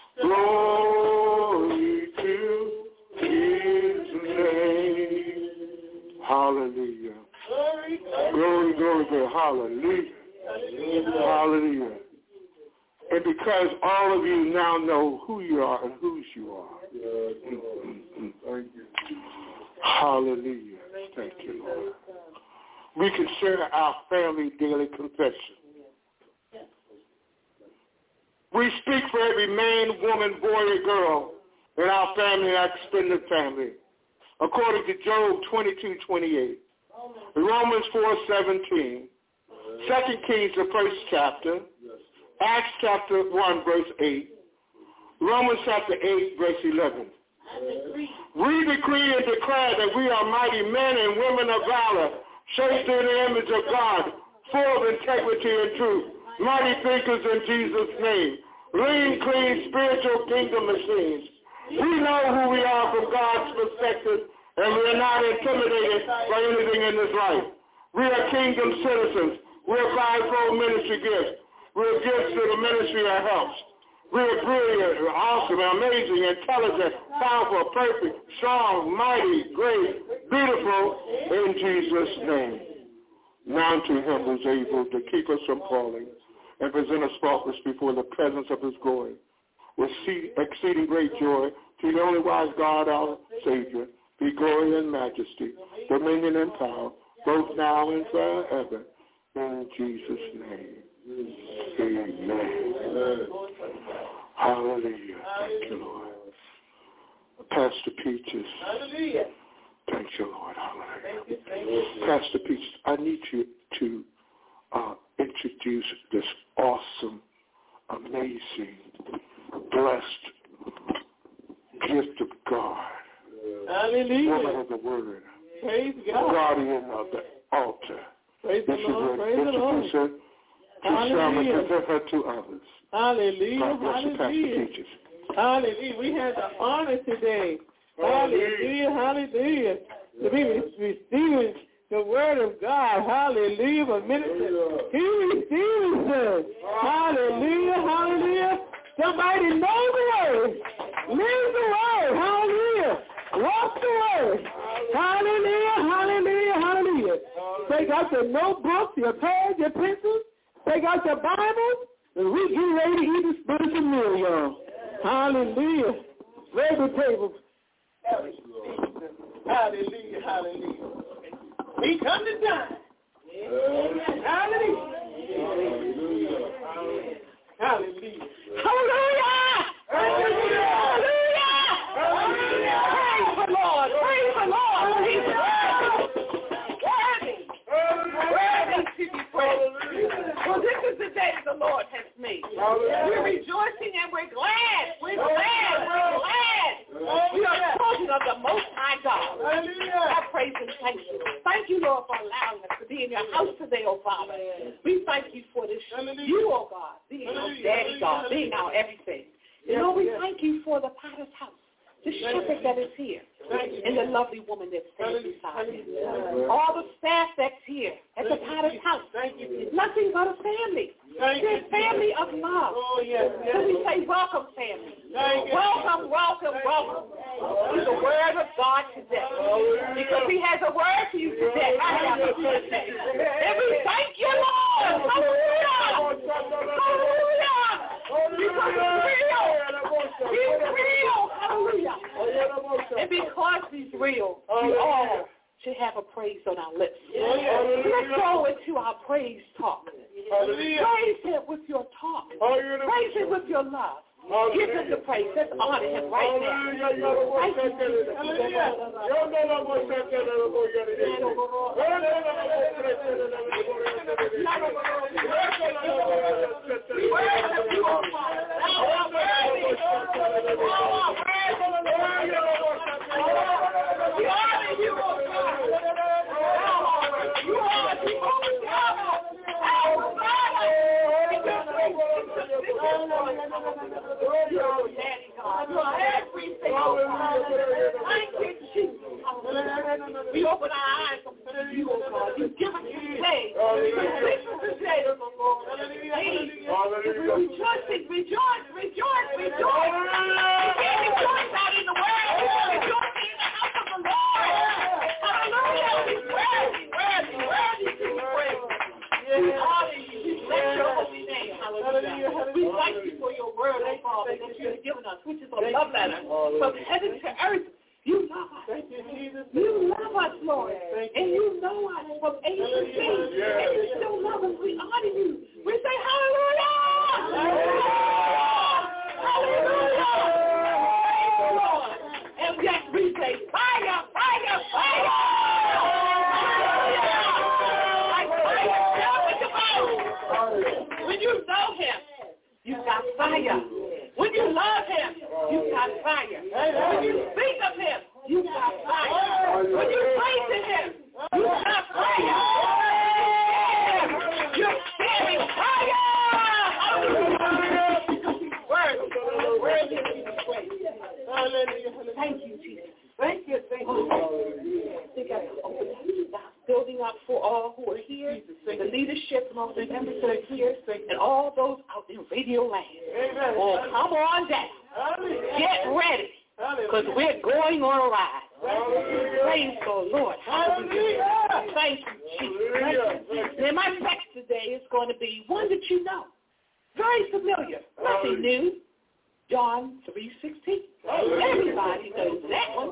Glory to his name. Hallelujah. Glory, glory, glory. Hallelujah. Hallelujah. And because all of you now know who you are and whose you are. Thank you. Hallelujah. Thank you, Lord. We can share our family daily confession. We speak for every man, woman, boy, or girl in our family and our extended family, according to Job twenty-two twenty-eight, Romans four seventeen, Second Kings, the first chapter, Acts chapter one, verse eight, Romans chapter eight, verse eleven. We decree and declare that we are mighty men and women of valor, shaped in the image of God, full of integrity and truth, mighty thinkers in Jesus' name, lean, clean, spiritual kingdom machines. We know who we are from God's perspective, and we are not intimidated by anything in this life. We are kingdom citizens. We are fivefold ministry gifts. We are gifts to the ministry that helps. We are brilliant, awesome, amazing, intelligent, powerful, perfect, strong, mighty, great, beautiful, in Jesus' name. Now to him who's able to keep us from falling and present us faultless before the presence of his glory, with exceeding great joy, to the only wise God, our Savior, be glory and majesty, dominion and power, both now and forever. In Jesus' name. Amen. Hallelujah. Thank you, Lord. Pastor Peaches. Hallelujah. Thank you, Lord. Hallelujah. Pastor Peaches, I need you to uh, introduce this awesome, amazing, blessed gift of God. Hallelujah. Woman of the Word. Praise God. Guardian of the altar. Praise the Lord. Praise the Lord. Her to Hallelujah. present her to others. Hallelujah. God bless you, Pastor Hallelujah. Peaches. Hallelujah. We had the honor today. Hallelujah. Hallelujah. To be receiving the word of God. Hallelujah. A minister. He receives us. Hallelujah. Hallelujah. Somebody know the word. Live the word. Hallelujah. Walk the word. Hallelujah. Hallelujah. Hallelujah. Take out your notebooks, your pads, your pencils. Take out your Bible. And we get ready to eat the spiritual meal, y'all. Hallelujah. Raise the table. Hallelujah, hallelujah. We come to dine. Hallelujah. Hallelujah. Hallelujah. Hallelujah. Hallelujah. Praise the Lord. Praise the Lord. He's worthy. Worthy to be praised. Well, this is the day the Lord has made. We're rejoicing and we're glad. We're glad. We're glad. We are children of the Most High God. I praise and thank you. Thank you, Lord, for allowing us to be in your house today, oh Father. We thank you for this. You, oh God, being our daddy God, being our everything. And Lord, we thank you for the potter's house, the shepherd that is here, and the lovely woman that stands beside him. All the staff that's here at the potter's house. Nothing but a family. They're a family of love. So we say, welcome, family. Welcome, welcome, welcome. with the word of God today. Because he has a word for you today. And we thank you, Lord. Hallelujah. Hallelujah. Because he's real. He's real. Hallelujah. And because he's real, we all should have a praise on our lips. Let's go into our praise talk. Praise him with your talk. Praise him with your love. Give him the praise. Let's honor him right now. Thank you, Jesus. We open our eyes to you, oh God. You give us today. Today, oh Lord. Rejoicing, rejoice, rejoice, rejoice. We can't rejoice out in the world. Rejoice in the house of the Lord. Hallelujah. He's worthy, worthy, worthy to be praised. We honor you. We bless your holy name. Hallelujah. We thank you for your word, oh Father, that you have given us, which is a love letter from heaven to earth. You love us. Thank you, Jesus. You love us, Lord. And you know us from A to Z. And you still love us. We honor you. We say hallelujah. Hallelujah. Hallelujah. Lord. And yes, we say fire, fire, fire. Hallelujah. When you know him, you got fire. When you love him, you got fire. When you speak of him, you got fire. When you pray to him, you got fire. You're carrying fire. Because he's worthy. Worthy to be praised. Thank you, Jesus. Thank you, thank you. Building up for all who are here, the leadership and all the members that are here, and all those out in Radio Land. Oh, come on down. Get ready, because we're going on a ride. Praise the Lord. Hallelujah. Thank you, Jesus. Now, my text today is going to be one that you know. Very familiar. Nothing new. John three sixteen. Everybody knows that one.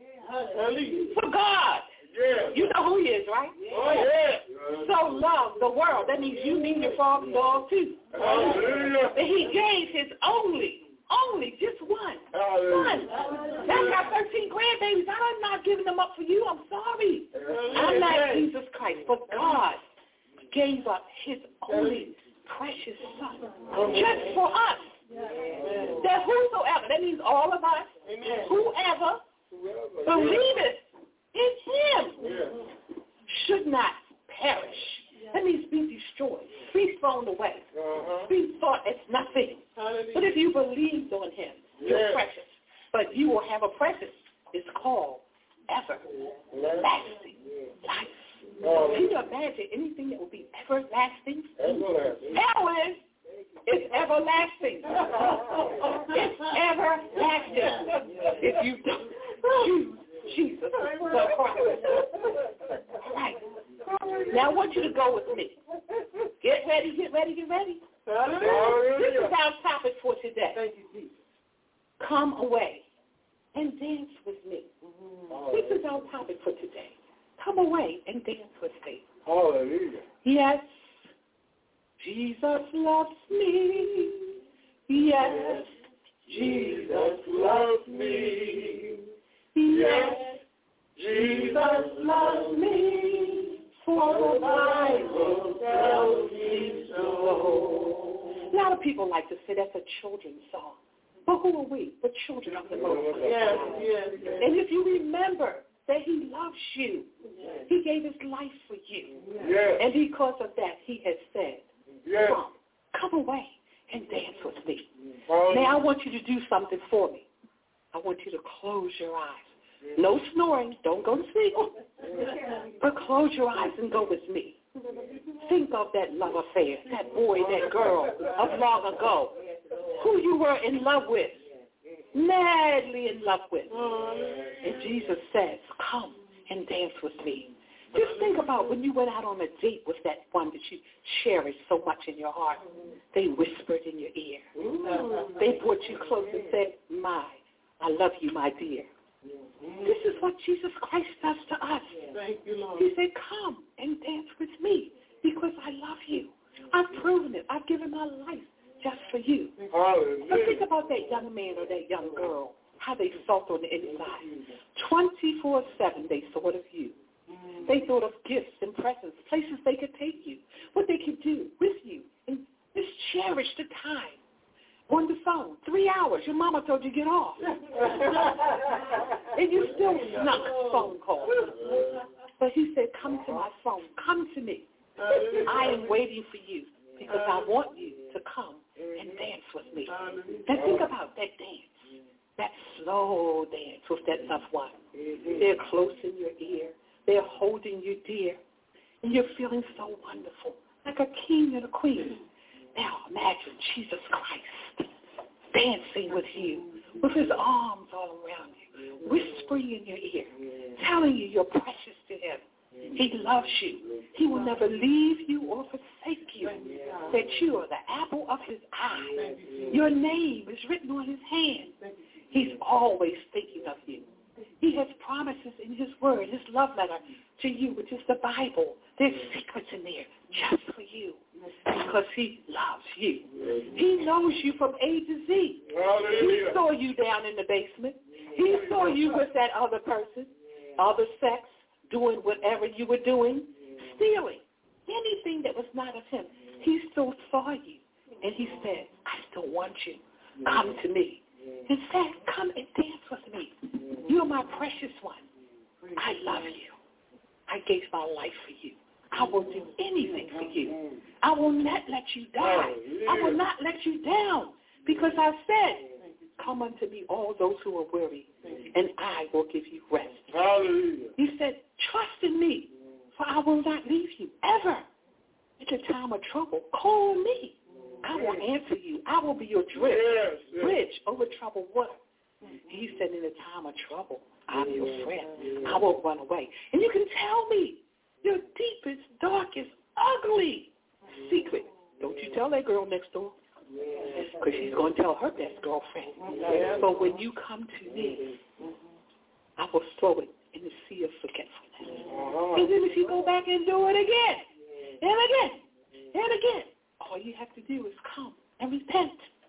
For God. Yeah. You know who he is, right? Oh, yeah. So love the world. That means you mean your father dog too. Hallelujah. And he gave his only, only, just one. Hallelujah. One. That's got thirteen grandbabies. I'm not giving them up for you. I'm sorry. Hallelujah. I'm not Jesus Christ. But God gave up his only precious son just for us. That whosoever, that means all of us, whoever believeth in him should not perish. That means be destroyed, be thrown away, uh-huh. be thought as nothing. Hallelujah. But if you believed on him, you're yes. precious. But you will have a precious. It's called everlasting life. Uh-huh. Can you imagine anything that will be everlasting? Everlasting. Hell is. It's everlasting. It's everlasting. If you don't choose Jesus the Christ. Right. Now I want you to go with me. Get ready, get ready, get ready. This is our topic for today. Thank you, Jesus. Come away and dance with me. This is our topic for today. Come away and dance with me. Hallelujah. Yes, Jesus loves me. Yes, Jesus loves me. Yes, Jesus loves me, for the Bible tells me so. A lot of people like to say that's a children's song. But who are we? The children of the Most High. Yes, yes, yes. And if you remember that he loves you, he gave his life for you. Yes. And because of that, he has said, yes. Come, come away and dance with me. Oh. Now I want you to do something for me. I want you to close your eyes. No snoring. Don't go to sleep. But close your eyes and go with me. Think of that love affair, that boy, that girl of long ago, who you were in love with. madly in love with. And Jesus says, come and dance with me. Just think about when you went out on a date with that one that you cherished so much in your heart. They whispered in your ear. They brought you close and said, my, I love you, my dear. This is what Jesus Christ does to us. Thank you, Lord. He said, come and dance with me because I love you. I've proven it. I've given my life just for you. But think about that young man or that young girl, how they felt on the inside. twenty-four seven they thought of you. They thought of gifts and presents, places they could take you, what they could do with you, and just cherish the time. On the phone, three hours. Your mama told you to get off. And you still snuck phone calls. But he said, come to my phone. Come to me. I am waiting for you because I want you to come and dance with me. Now think about that dance, that slow dance with that loved one. They're close in your ear. They're holding you dear. And you're feeling so wonderful, like a king and a queen. Now imagine Jesus Christ dancing with you, with his arms all around you, whispering in your ear, telling you you're precious to him. He loves you. He will never leave you or forsake you, that you are the apple of his eye. Your name is written on his hand. He's always thinking of you. He has promises in his word, his love letter to you, which is the Bible. There's secrets in there just for you because he loves you. He knows you from A to Z. He saw you down in the basement. He saw you with that other person, other sex, doing whatever you were doing, stealing, anything that was not of him. He still saw you, and he said, I still want you. Come to me. And said, come and dance with me. You're my precious one. I love you. I gave my life for you. I will do anything for you. I will not let you die. I will not let you down because I said, come unto me all those who are weary, and I will give you rest. Hallelujah. He said, trust in me, for I will not leave you ever. At your time of trouble, call me. I will answer you. I will be your bridge, yes, yes. bridge over troubled water. He said, in a time of trouble, I'm your friend. I won't run away. And you can tell me your deepest, darkest, ugly secret. Don't you tell that girl next door, because she's going to tell her best girlfriend. But when you come to me, I will throw it in the sea of forgetfulness. And then if you go back and do it again, and again, and again, all you have to do is come and repent.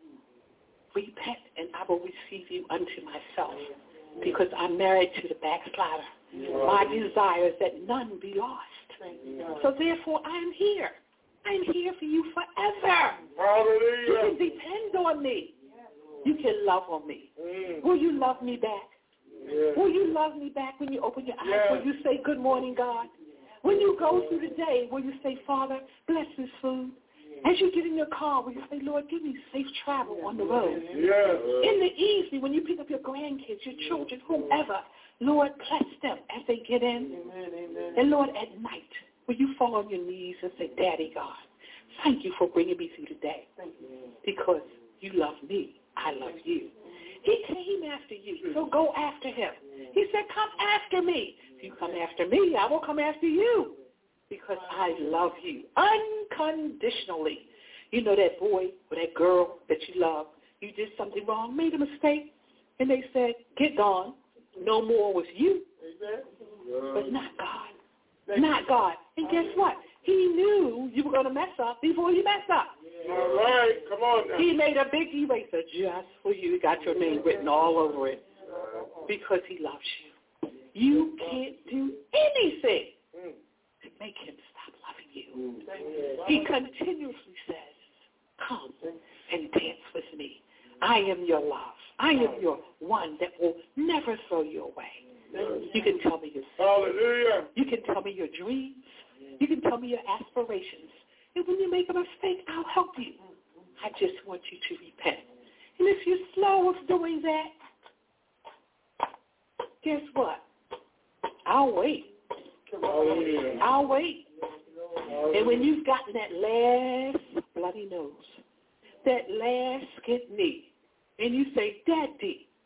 Repent, and I will receive you unto myself, because I'm married to the backslider. My desire is that none be lost. So therefore, I am here. I am here for you forever. Hallelujah. You can depend on me. You can love on me. Mm. Will you love me back? Yes. Will you love me back when you open your eyes? Yes. Will you say, good morning, God? When you go through the day, will you say, Father, bless this food? As you get in your car, will you say, Lord, give me safe travel on the road? Yes. In the evening, when you pick up your grandkids, your children, whomever, Lord, bless them as they get in. Amen, amen. And Lord, at night, will you fall on your knees and say, Daddy God, thank you for bringing me through the day. Because you love me, I love you. He came after you, so go after him. He said, come after me. If you come after me, I will come after you, because I love you unconditionally. You know that boy or that girl that you love, you did something wrong, made a mistake, and they said, get gone. No more with you. But not God. Not God. And guess what? He knew you were going to mess up before you messed up. All right. Come on now. He made a big eraser just for you. He got your name written all over it because he loves you. You can't do anything to make him stop loving you. He continuously says, come and dance with me. I am your love. I am your one that will never throw you away. You can tell me your Hallelujah. You can tell me your dreams. You can tell me your aspirations. And when you make a mistake, I'll help you. I just want you to repent. And if you're slow of doing that, guess what? I'll wait. Hallelujah. I'll wait. And when you've gotten that last bloody nose, that last skid knee, and you say, Daddy,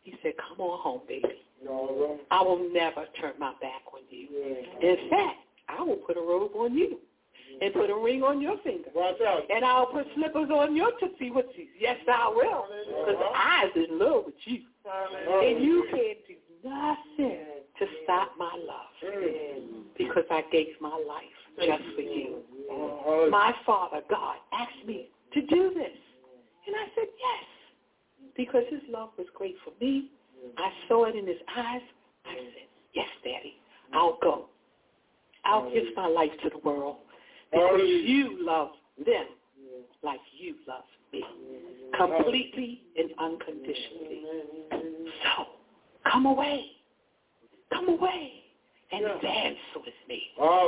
He said, come on home, baby. I will never turn my back on you. In fact, I will put a robe on you and put a ring on your finger. And I'll put slippers on your tootsie wootsies. Yes, I will. Because I'm in love with you. And you can't do nothing to stop my love because I gave my life just for you. My Father, God, asked me to do this. And I said, yes, because his love was great for me. I saw it in his eyes. I said, yes, Daddy, I'll go. I'll give my life to the world because you love them like you love me, completely and unconditionally. So come away. Come away and dance with me.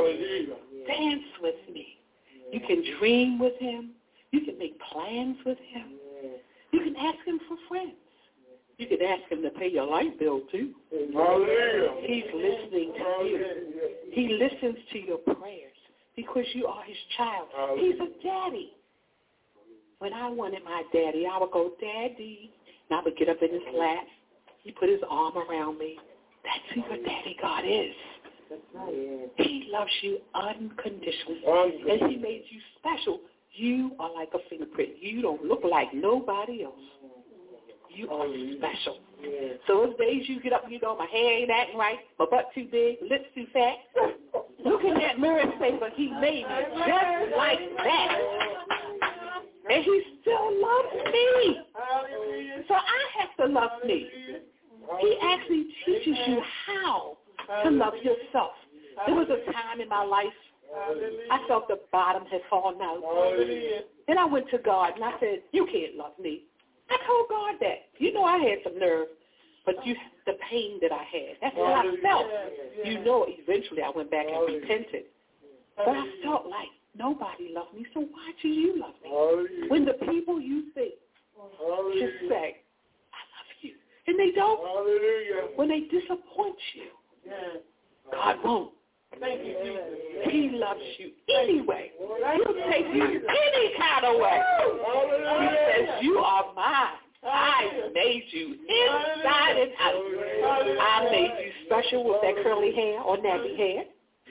Dance with me. You can dream with him. You can make plans with him. You can ask him for friends. You can ask him to pay your light bill, too. He's listening to you. He listens to your prayers because you are his child. He's a daddy. When I wanted my daddy, I would go, Daddy. And I would get up in his lap. He put his arm around me. That's who your daddy God is. He loves you unconditionally. And he made you special. You are like a fingerprint. You don't look like nobody else. You are special. So those days you get up and you go, my hair ain't acting right, my butt too big, lips too fat. Look in that mirror and say, but he made me just like that. And he still loves me. So I have to love me. He actually teaches you how to love yourself. There was a time in my life I felt the bottom had fallen out. Then I went to God and I said, you can't love me. I told God that. You know I had some nerve, but you, the pain that I had, that's what I felt. You know eventually I went back and repented. But I felt like nobody loved me, so why do you love me? When the people you think just say, I love you, and they don't. When they disappoint you, God won't. Thank you, Jesus. He loves you anyway. He'll take you any kind of way. He says, you are mine. I made you inside and out. I made you special with that curly hair or nappy hair.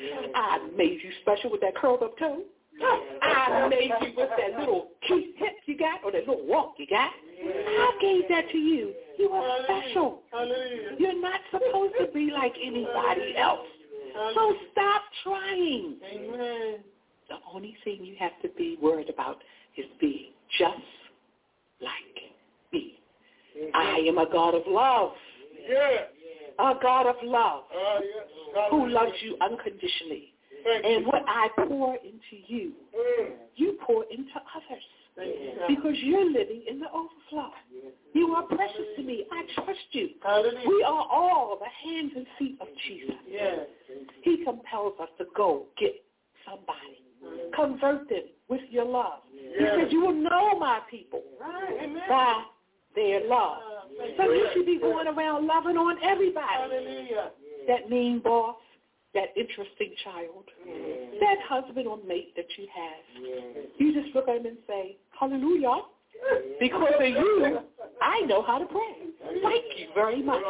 I made you special with that curled up toe. I made you with that little cute hip you got or that little walk you got. I gave that to you. You are special. You're not supposed to be like anybody else. So stop trying. Amen. The only thing you have to be worried about is being just like me. Mm-hmm. I am a God of love. Yeah. A God of love uh, yes. who loves you unconditionally. Thank and you. What I pour into you, mm. you pour into others. You. Because you're living in the overflow. Yeah. You are precious to me. I trust you. Hallelujah. We are all the hands and feet of Jesus. Yeah. He compels us to go get somebody. Mm. Convert them with your love. Yeah. He says, you will know my people right. by their love. Uh, so you should be going around loving on everybody. Hallelujah. That mean boss, that interesting child, yeah. that husband or mate that you have. Yeah. You just look at him and say, hallelujah. Because of you, I know how to pray. Thank you very much.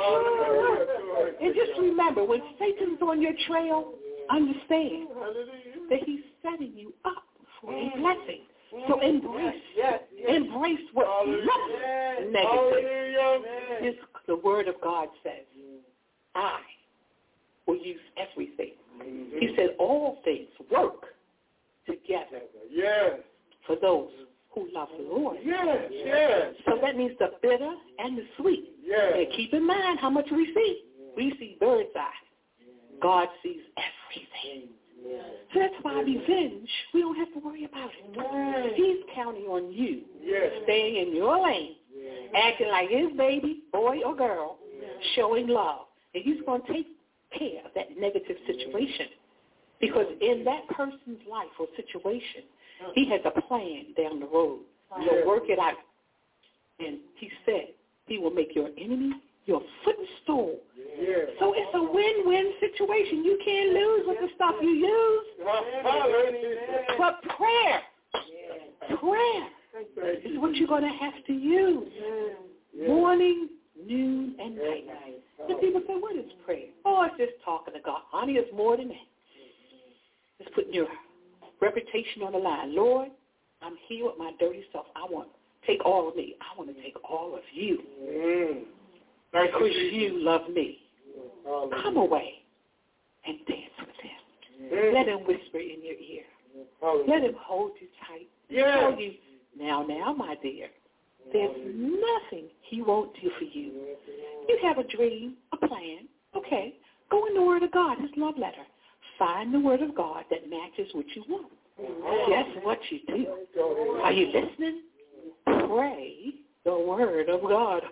And just remember, when Satan's on your trail, understand that he's setting you up for a blessing. So embrace, embrace what looks negative. This, the Word of God says, I will use everything. He said all things work together for those who love the Lord. Yes, yes. So that means the bitter and the sweet. Yes. And keep in mind how much we see. We see bird's eye. God sees everything. Yes. So that's why revenge, we don't have to worry about it. Yes. He's counting on you, yes. staying in your lane, yes. acting like his baby, boy or girl, yes. showing love. And he's going to take care of that negative situation. Because in that person's life or situation, he has a plan down the road. He'll work it out. And he said he will make your enemy your footstool. Yeah. So it's a win-win situation. You can't lose with the stuff you use. Yeah. But prayer, yeah. prayer is what you're going to have to use. Yeah. Morning, noon, and night. And people say, what is prayer? Oh, it's just talking to God. Honey, it's more than that. It's putting your reputation on the line. Lord, I'm here with my dirty self. I want to take all of me. I want to take all of you. Mm. Because you love me. Come away and dance with him. Mm. Let him whisper in your ear. Mm. Let him hold you tight. Yeah. Tell you, now, now, my dear, there's nothing he won't do for you. You have a dream, a plan. Okay. Go in the Word of God, his love letter. Find the Word of God that matches what you want. Guess what you do? Are you listening? Pray the Word of God.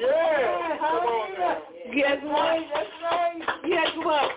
Yeah. Guess what? Guess what?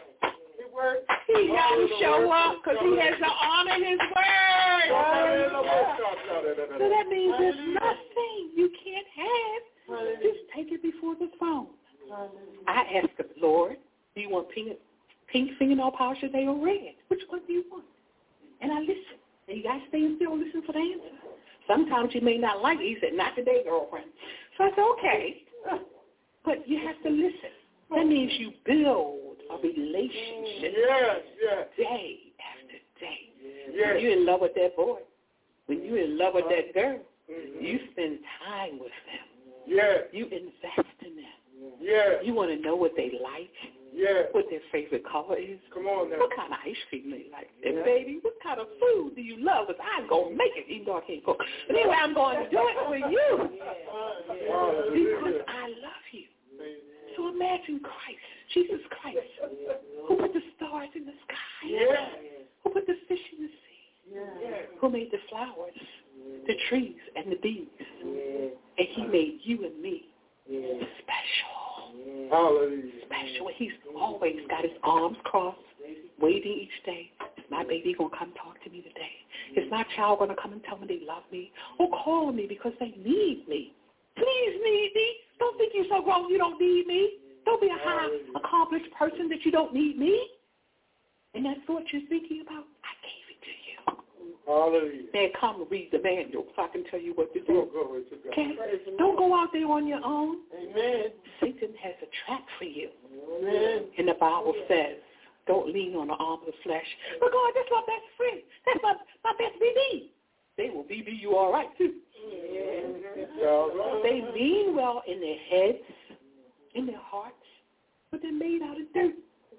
He got to show up because he has to honor his word. So that means there's nothing you can't have. Just take it before the throne. I asked him, Lord, do you want pink, pink fingernail polish today or red? Which one do you want? And I listen. And you got to stay still and listen for the answer. Sometimes you may not like it. He said, not today, girlfriend. So I said, okay. But you have to listen. That means you build a relationship yes, yes. day after day. Yes. When you're in love with that boy, when you're in love with that girl, mm-hmm. you spend time with them. Yes. You invest in them. Yes. You want to know what they like, yes. what their favorite color is. Come on now. What kind of ice cream they like. And yeah. baby, what kind of food do you love? Because I'm going to make it, even though I can't cook. But anyway, I'm going to do it for you. Because I love you. So imagine Christ, Jesus Christ, who put the stars in the sky, yeah. who put the fish in the sea, yeah. who made the flowers, the trees, and the bees. Yeah. And he made you and me yeah. special. Hallelujah. Special. He's always got his arms crossed, waiting each day. Is my baby going to come talk to me today? Is my child going to come and tell me they love me? Or call me because they need me? Please need me. Don't think you're so grown you don't need me. Don't be a high, accomplished person that you don't need me. And that thought you're thinking about, I gave it to you. Hallelujah. Man, come and read the manual so I can tell you what to do. Oh, okay? Don't go out there on your own. Amen. Satan has a trap for you. Amen. And the Bible says, don't lean on the arm of the flesh. But God, that's my best friend. That's my, my best B B. They will B B you all right, too. Yeah. They mean well in their heads, in their hearts, but they're made out of dirt.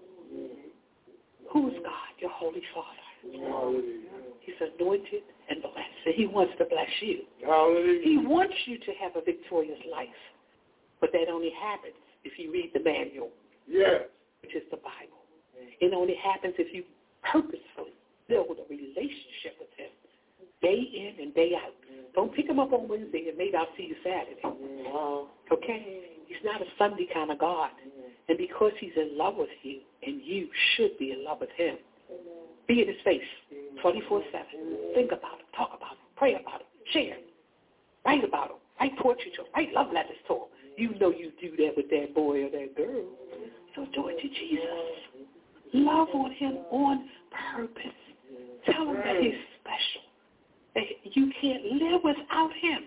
Who is God? Your Holy Father. Hallelujah. He's anointed and blessed, and he wants to bless you. Hallelujah. He wants you to have a victorious life, but that only happens if you read the manual, yes. which is the Bible. It only happens if you purposefully build a relationship with him, day in and day out. Don't pick him up on Wednesday and maybe I'll see you Saturday. Okay? He's not a Sunday kind of God. And because he's in love with you, and you should be in love with him, be in his face twenty-four seven. Think about him. Talk about him. Pray about him. Share. Write about him. Write poetry to him. Write love letters to him. You know you do that with that boy or that girl. So do it to Jesus. Love on him on purpose. Tell him that he's special. That you can't live without him.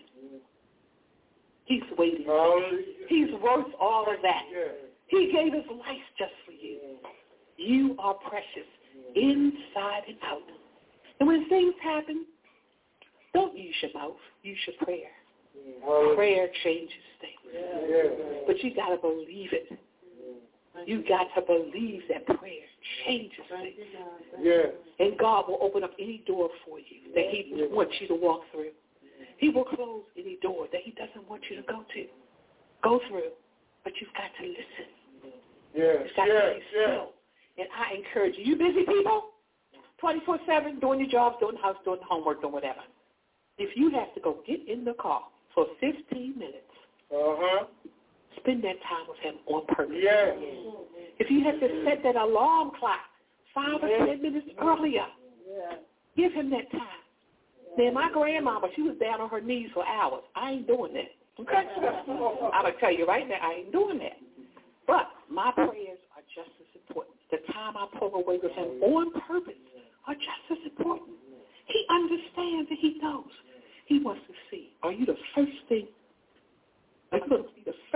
He's waiting. He's worth all of that. He gave his life just for you. You are precious inside and out. And when things happen, don't use your mouth. Use your prayer. Prayer changes things. But you got to believe it. You got to believe that prayer changes things. Yeah. And God will open up any door for you that he wants you to walk through. He will close any door that he doesn't want you to go to. Go through. But you've got to listen. Yes. You've got yes. to be still. And I encourage you, you busy people, twenty-four seven, doing your jobs, doing the house, doing the homework, doing whatever. If you have to go get in the car for fifteen minutes, uh-huh. spend that time with him on purpose. Yes. If you have to set that alarm clock five or ten minutes earlier, give him that time. Now, my grandmama, she was down on her knees for hours. I ain't doing that. Okay? I'm going to tell you right now, I ain't doing that. But my prayers are just as important. The time I pull away with him on purpose are just as important. He understands and he knows. He wants to see, are you the first thing, are you going to be the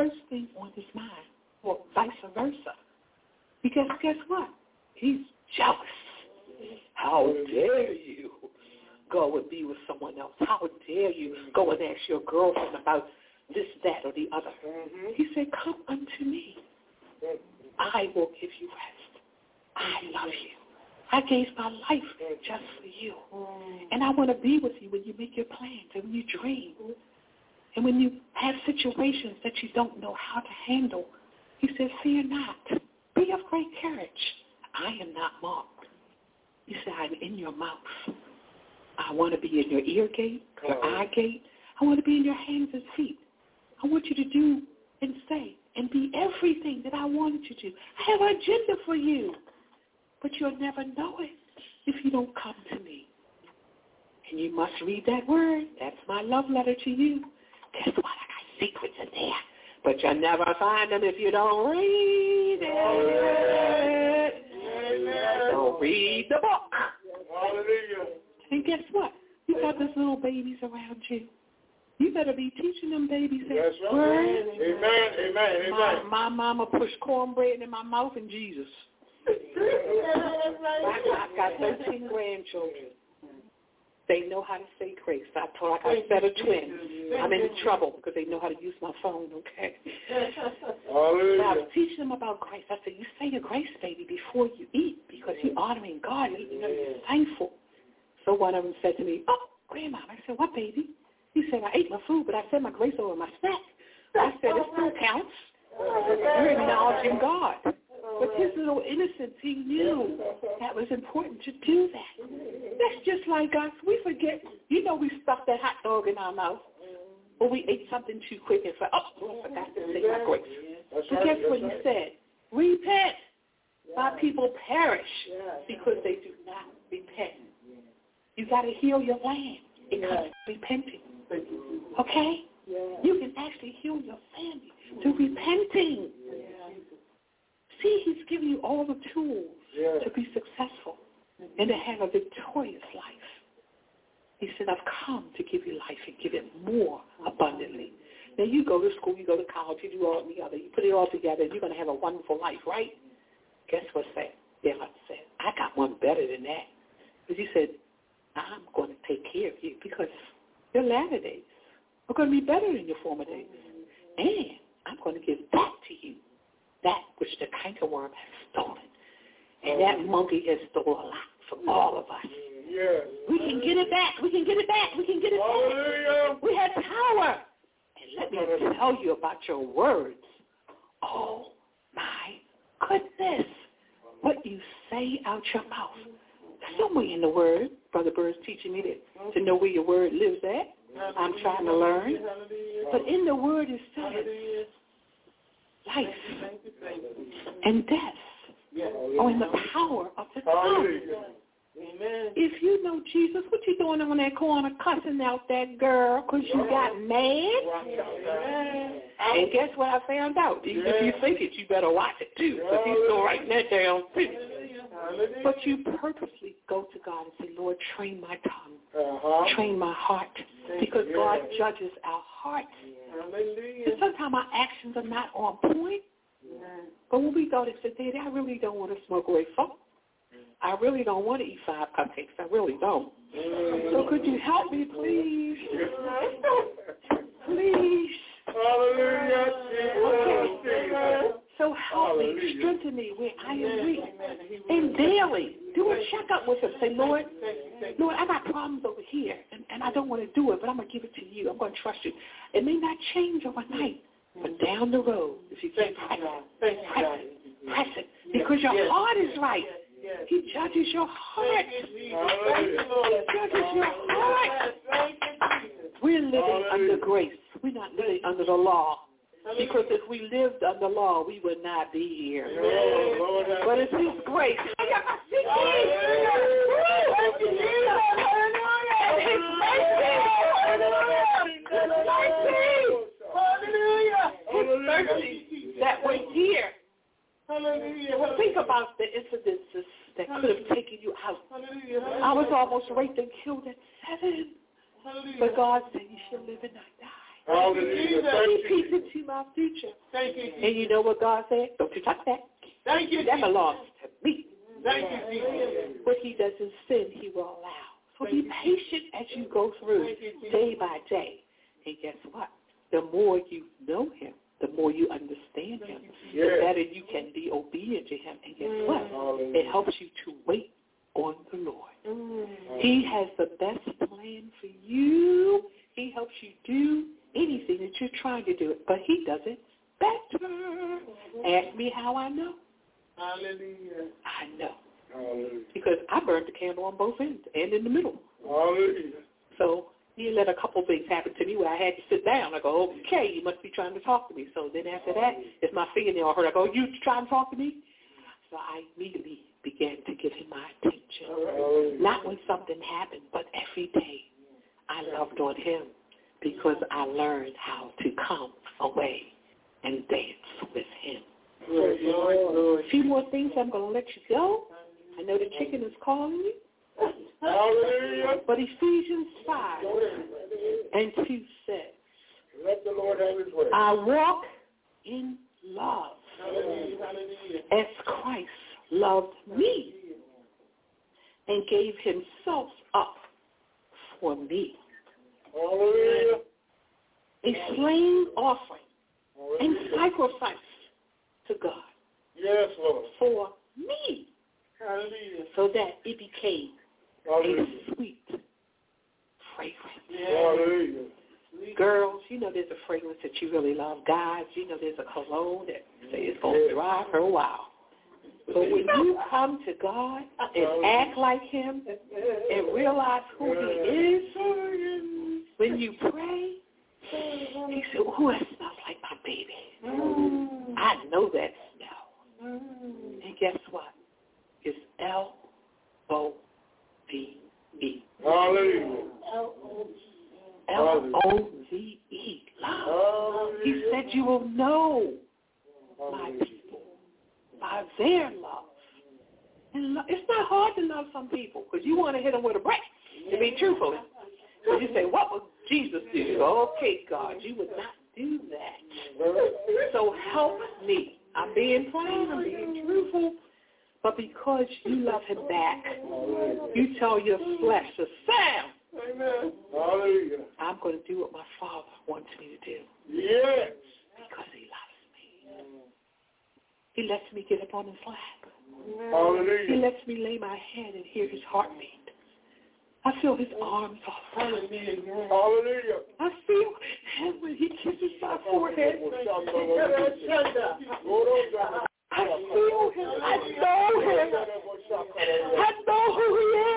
first thing on his mind, or vice versa. Because guess what? He's jealous. How dare you go and be with someone else? How dare you go and ask your girlfriend about this, that, or the other? Mm-hmm. He said, come unto me. I will give you rest. I love you. I gave my life just for you. And I want to be with you when you make your plans and when you dream. And when you have situations that you don't know how to handle. He said, fear not. Be of great courage. I am not mocked. He said, I'm in your mouth. I want to be in your ear gate, your eye gate. I want to be in your hands and feet. I want you to do and say and be everything that I wanted you to do. I have an agenda for you. But you'll never know it if you don't come to me. And you must read that word. That's my love letter to you. Guess what? I got secrets in there. But you'll never find them if you don't read it. Amen. So read the book. Hallelujah. And guess what? You got those little babies around you. You better be teaching them babies that That's right. word. Amen, amen, amen. My, my mama pushed cornbread in my mouth and Jesus. I've got thirteen grandchildren. They know how to say grace. I told like I said a twin. I'm in trouble because they know how to use my phone, okay? Hallelujah. So I was teaching them about grace. I said, you say your grace, baby, before you eat because you're honoring God. You know, you're thankful. So one of them said to me, oh, Grandma. I said, what, baby? He said, I ate my food, but I said my grace over my snack. I said, it still counts. You're acknowledging God. But his little innocence, he knew that was important to do that. That's just like us. We forget. You know we stuffed that hot dog in our mouth. Or we ate something too quick and said, oh, I forgot to say my grace. But guess what he said? Repent. My people perish because they do not repent. You got to heal your land. It comes to repenting. Okay? You can actually heal your family through repenting. See, he's giving you all the tools yeah. to be successful and to have a victorious life. He said, I've come to give you life and give it more abundantly. Now, you go to school, you go to college, you do all the other, you put it all together, and you're going to have a wonderful life, right? Guess what's that? God said, I got one better than that. Because he said, I'm going to take care of you because your latter days are going to be better than your former days. And I'm going to give back to you that which the cankerworm has stolen. And that monkey has stolen a lot from all of us. Yes. We can get it back. We can get it back. We can get it back. We have power. And let me tell you about your words. Oh, my goodness. What you say out your mouth. Somewhere in the word, Brother Bird's teaching me that, to know where your word lives at. I'm trying to learn. But in the word it says, life and death are in the power of the tongue. If you know Jesus, what you doing on that corner cussing out that girl because you got mad? And guess what I found out? Even if you think it, you better watch it too, because he's still writing that down too. But you purposely go to God and say, Lord, train my tongue, uh-huh. train my heart, because God judges our hearts. And sometimes our actions are not on point. But when we go to say, Daddy, I really don't want to smoke away phone. I really don't want to eat five cupcakes. I really don't. So could you help me, please? Please. Hallelujah. Okay. So help me, strengthen me where I am weak. And daily, do a checkup with him. Say, Lord, Lord, I got problems over here, and, and I don't want to do it, but I'm going to give it to you. I'm going to trust you. It may not change overnight, but down the road, if you keep pressing, press it, press it, because your heart is right. He judges your heart. He judges your heart. We're living under grace. We're not living under the law. Because if we lived under law, we would not be here. But it's His grace. I got my feet His mercy that was here. Well, think about the incidences that could have taken you out. I was almost raped and killed at seven. But God said, you shall live and not die. Hallelujah. Thank Speak you. peace into my future. Thank you, Jesus. And you know what God said? Don't you touch that. Thank you, That Jesus. belongs to me. Thank you, Jesus. What he doesn't send, he will allow. So be patient as you go through day by day. And guess what? The more you know him, the more you understand him, Yes. the better you can be obedient to him. And guess what? Hallelujah. It helps you to wait on the Lord. He has the best plan for you. He helps you do anything that you're trying to do, but he does it better. Ask me how I know. Hallelujah. I know. Hallelujah. Because I burned the candle on both ends and in the middle. Hallelujah. So he let a couple things happen to me where I had to sit down. I go, okay, you must be trying to talk to me. So then after that, if my fingernail hurt, I go, you trying to talk to me? So I immediately began to give him my attention. Hallelujah. Not when something happened, but every day I loved on him because I learned how to come away and dance with him. Lord, Lord, Lord. A few more things, I'm going to let you go. I know the chicken is calling you. Hallelujah. But Ephesians five and two says, Let the Lord have his way. I walk in love Hallelujah. Hallelujah. as Christ loved me and gave himself up for me. Hallelujah. A slain offering and sacrifice to God Yes, Lord. for me Hallelujah. so that it became Hallelujah. a sweet fragrance. Hallelujah. Girls, you know there's a fragrance that you really love. Guys, you know there's a cologne that say it's going to drive her wild. But when you come to God and act like him and realize who he is, when you pray, he said, oh, that smells like my baby. I know that smell. And guess what? It's L O V E. Hallelujah. L O V E. Love. He said you will know my people by their love. And lo- it's not hard to love some people because you want to hit them with a brick, to be truthful. So you say, what would Jesus do? Okay, God, you would not do that. So help me. I'm being plain, I'm being truthful. But because you love him back, you tell your flesh to sound. Amen. Hallelujah. I'm going to do what my Father wants me to do Yes. because he loves me. He lets me get up on his lap. He Hallelujah. lets me lay my head and hear his heartbeat. I feel his arms all around me. Hallelujah. I feel him when he kisses my forehead. I feel him. I know him. I know who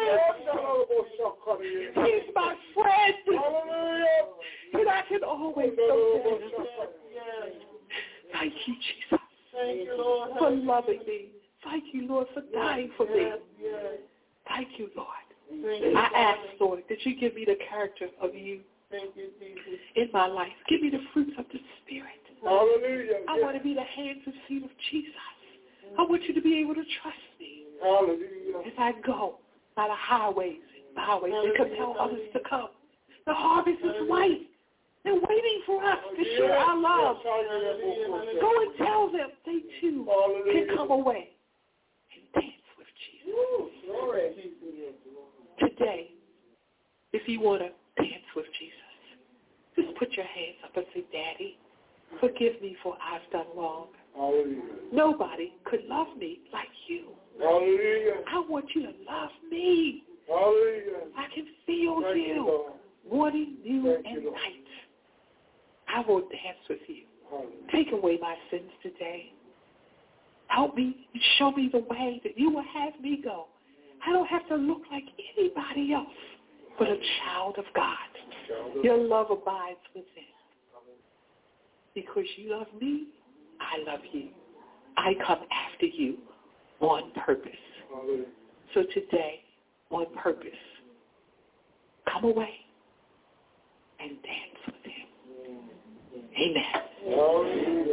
he is. He's my friend. And I can always go to him. Thank you, Jesus, Thank you, Lord. for loving me. Thank you, Lord, for dying for me. Thank you, Lord. I ask, Lord, that you give me the character of you Thank you, Jesus. in my life. Give me the fruits of the Spirit. Hallelujah. I want to be the hands and feet of Jesus. I want you to be able to trust me Hallelujah. as I go by the highways and byways and compel others to come. The harvest is white. They're waiting for us to share our love. Go and tell them they too can come away and dance with Jesus. Today, if you want to dance with Jesus, just put your hands up and say, Daddy, forgive me for I've done wrong. Hallelujah. Nobody could love me like you. Hallelujah. I want you to love me. Hallelujah. I can feel Thank you, you Lord. morning, noon, Thank and you, Lord. night. I will dance with you. Hallelujah. Take away my sins today. Help me and show me the way that you will have me go. I don't have to look like anybody else but a child of God. Your love abides within. Because you love me, I love you. I come after you on purpose. Hallelujah. So today, on purpose, come away and dance with him. Amen.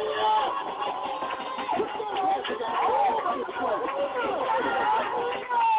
Hallelujah.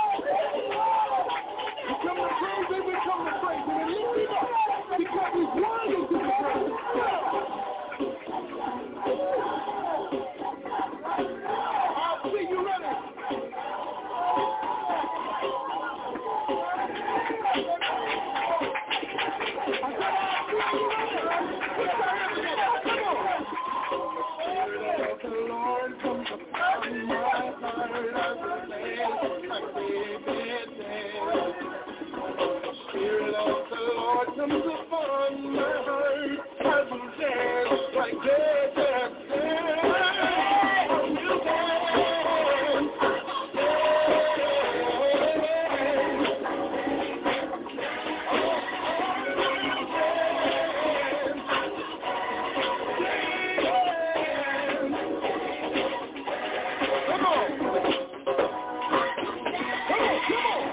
comes upon my heart, I will dance like that, dance, dance. I will dance, Come on. Come on, come on.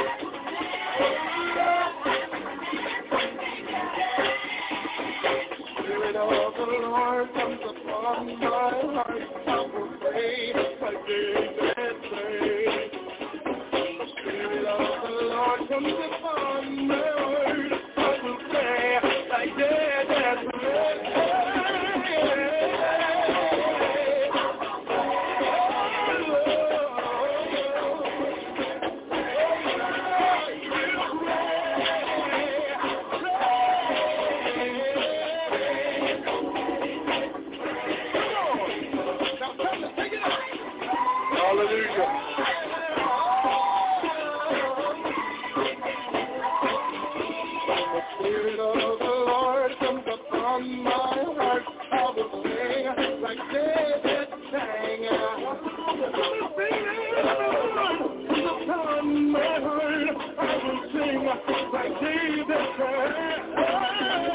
Spirit of the Lord comes upon my heart, I will pray like David prayed. The Spirit of the Lord comes upon my heart, I will pray like David prayed. Hallelujah. The Spirit of the Lord comes upon my heart, I will sing like David sang. The Spirit of the Lord comes upon my heart, I will sing like David sang.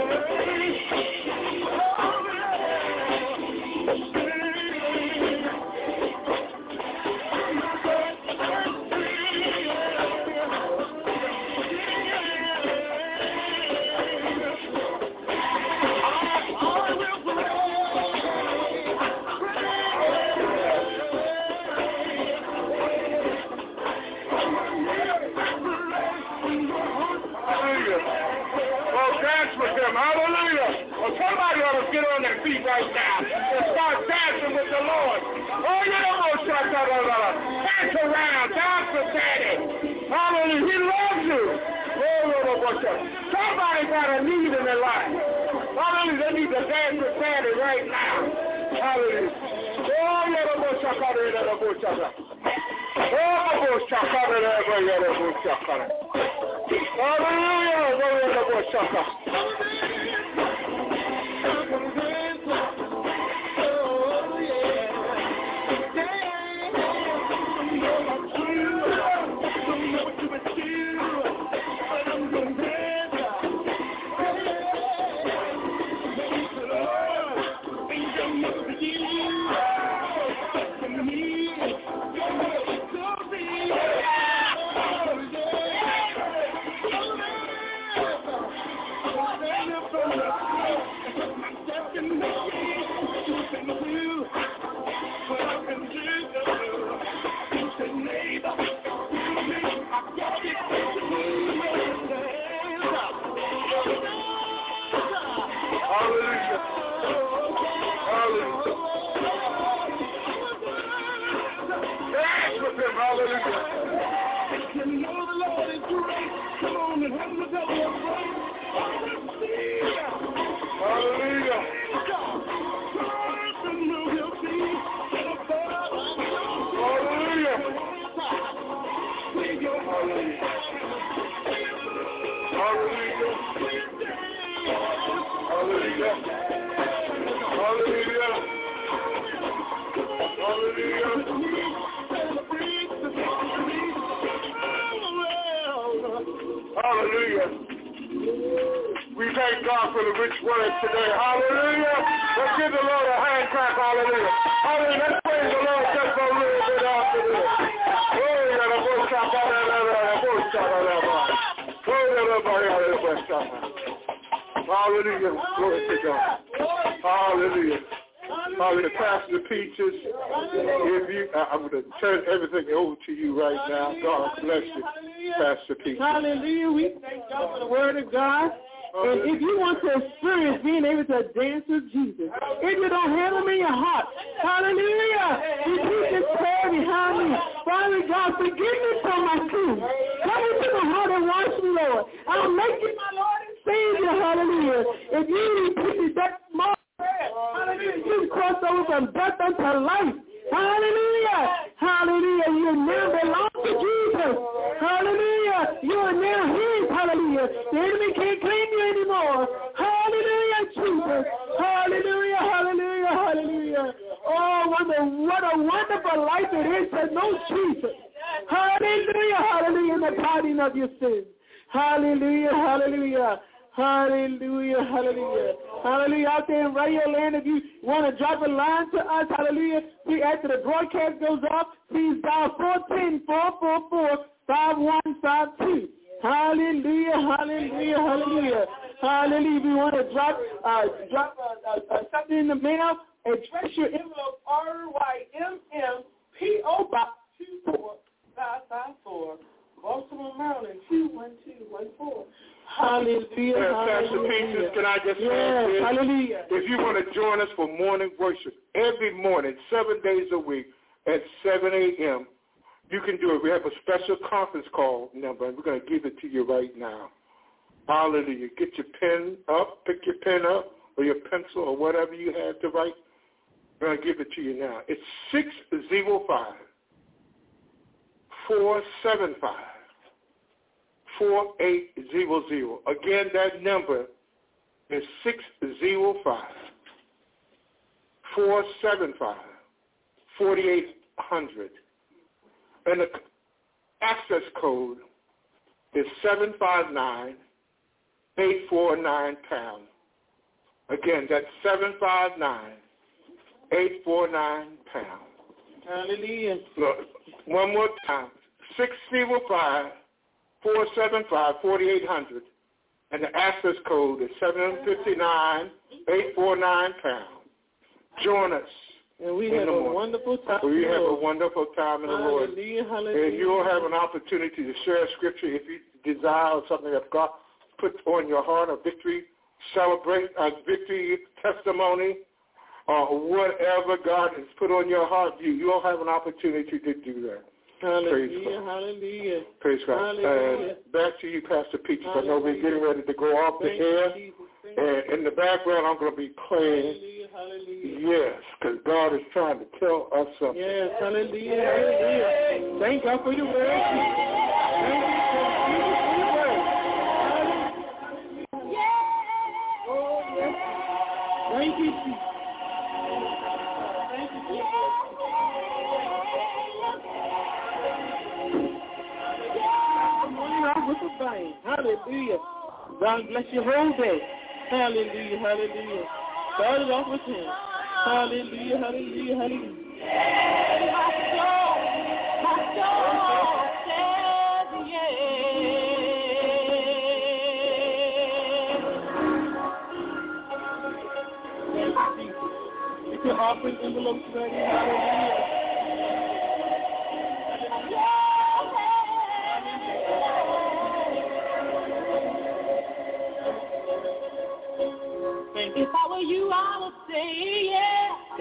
Hallelujah. Well, somebody ought to get on their feet right now and start dancing with the Lord. Oh, you don't know, shut up, dance around, dance with Daddy. Hallelujah. He loves you. Oh, somebody got a need in their life. Hallelujah. They need to dance with Daddy right now. Hallelujah. Oh, you don't know, shut up, shut up. Oh, shut up, shut up. Hallelujah. Oh, shut up. Hallelujah. We thank God for the rich word today. Hallelujah. Let's give the Lord a hand clap. Hallelujah. Hallelujah. Let's praise the Lord just for a little bit after this. Hallelujah. Glory to God. Hallelujah. Hallelujah. Pastor Peaches, if you, I'm going to turn everything over to you right now. God bless you, Pastor Peaches. Hallelujah. We thank God for the word of God. And if you want to experience being able to dance with Jesus, if you don't have him in your heart, hallelujah, repeat this prayer behind me. Father God, forgive me for my sins. Come into my heart and wash me, Lord. I'll make you my Lord and Savior, hallelujah. If you repeat that small prayer, hallelujah, you cross over from death unto life. Hallelujah. Hallelujah. You now belong to Jesus. Hallelujah. You are now his. Hallelujah. Hallelujah. The enemy can't claim you anymore. Hallelujah, Jesus. Hallelujah, hallelujah, hallelujah. Oh, what a, what a wonderful life it is to know Jesus. Hallelujah, hallelujah, in the pardoning of your sins. Hallelujah, hallelujah. Hallelujah, hallelujah. Hallelujah. Out there in Radio Land, if you want to drop a line to us, hallelujah, please, after the broadcast goes off, please dial four one zero, four four four, five one five two. Hallelujah, hallelujah, hallelujah. Hallelujah. If you want to drop, uh, drop uh, uh, uh, something in the mail, address your envelope R Y M M P O Box two four five five four, Baltimore, Maryland two one two one four. Hallelujah. Yeah, Pastor Peaches, can I just yes, say this? Hallelujah. If you want to join us for morning worship every morning, seven days a week at seven a.m., you can do it. We have a special conference call number, and we're going to give it to you right now. Hallelujah. Get your pen up, pick your pen up, or your pencil, or whatever you have to write. We're going to give it to you now. It's six zero five, four seven five, four eight zero zero. Again, that number is six zero five, four seven five, four eight zero zero. And the access code is seven five nine, eight four nine pound. Again, that's seven five nine, eight four nine pound. Hallelujah. Look, one more time, six zero five, four seven five, four eight zero zero. And the access code is seven five nine, eight four nine pound. Join us. And we have a wonderful time. We have a wonderful time in the Lord. Hallelujah, hallelujah. And you'll have an opportunity to share scripture if you desire something that God put on your heart, a victory, celebrate a victory testimony, or whatever God has put on your heart. You, you'll have an opportunity to do that. Hallelujah, hallelujah. Praise God. Hallelujah. And back to you, Pastor Peaches. Hallelujah. I know we're getting ready to go off the Thank air. you, And in the background, I'm going to be playing. Hallelujah, hallelujah. Yes, because God is trying to tell us something. Yes, hallelujah, hallelujah. Thank God for your word. Thank you for your word. Hallelujah. Oh, yes. Thank you, Jesus. Thank you, Jesus. Come on out with the bang. Hallelujah. God bless your whole day. Hallelujah, hallelujah. Start it off with him. Hallelujah, hallelujah, hallelujah. My soul, my soul says yes. Thank you, Jesus. Get your offering envelopes ready. Hallelujah. If I were you, I would say yeah.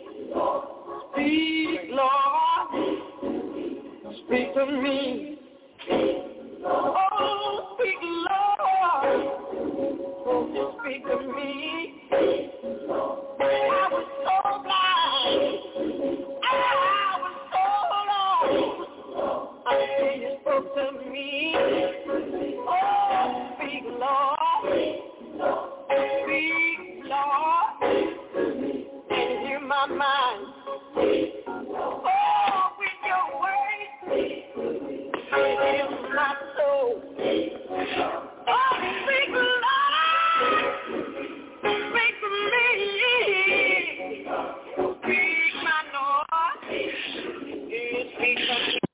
Speak, Lord. Speak to me. Oh, speak, Lord.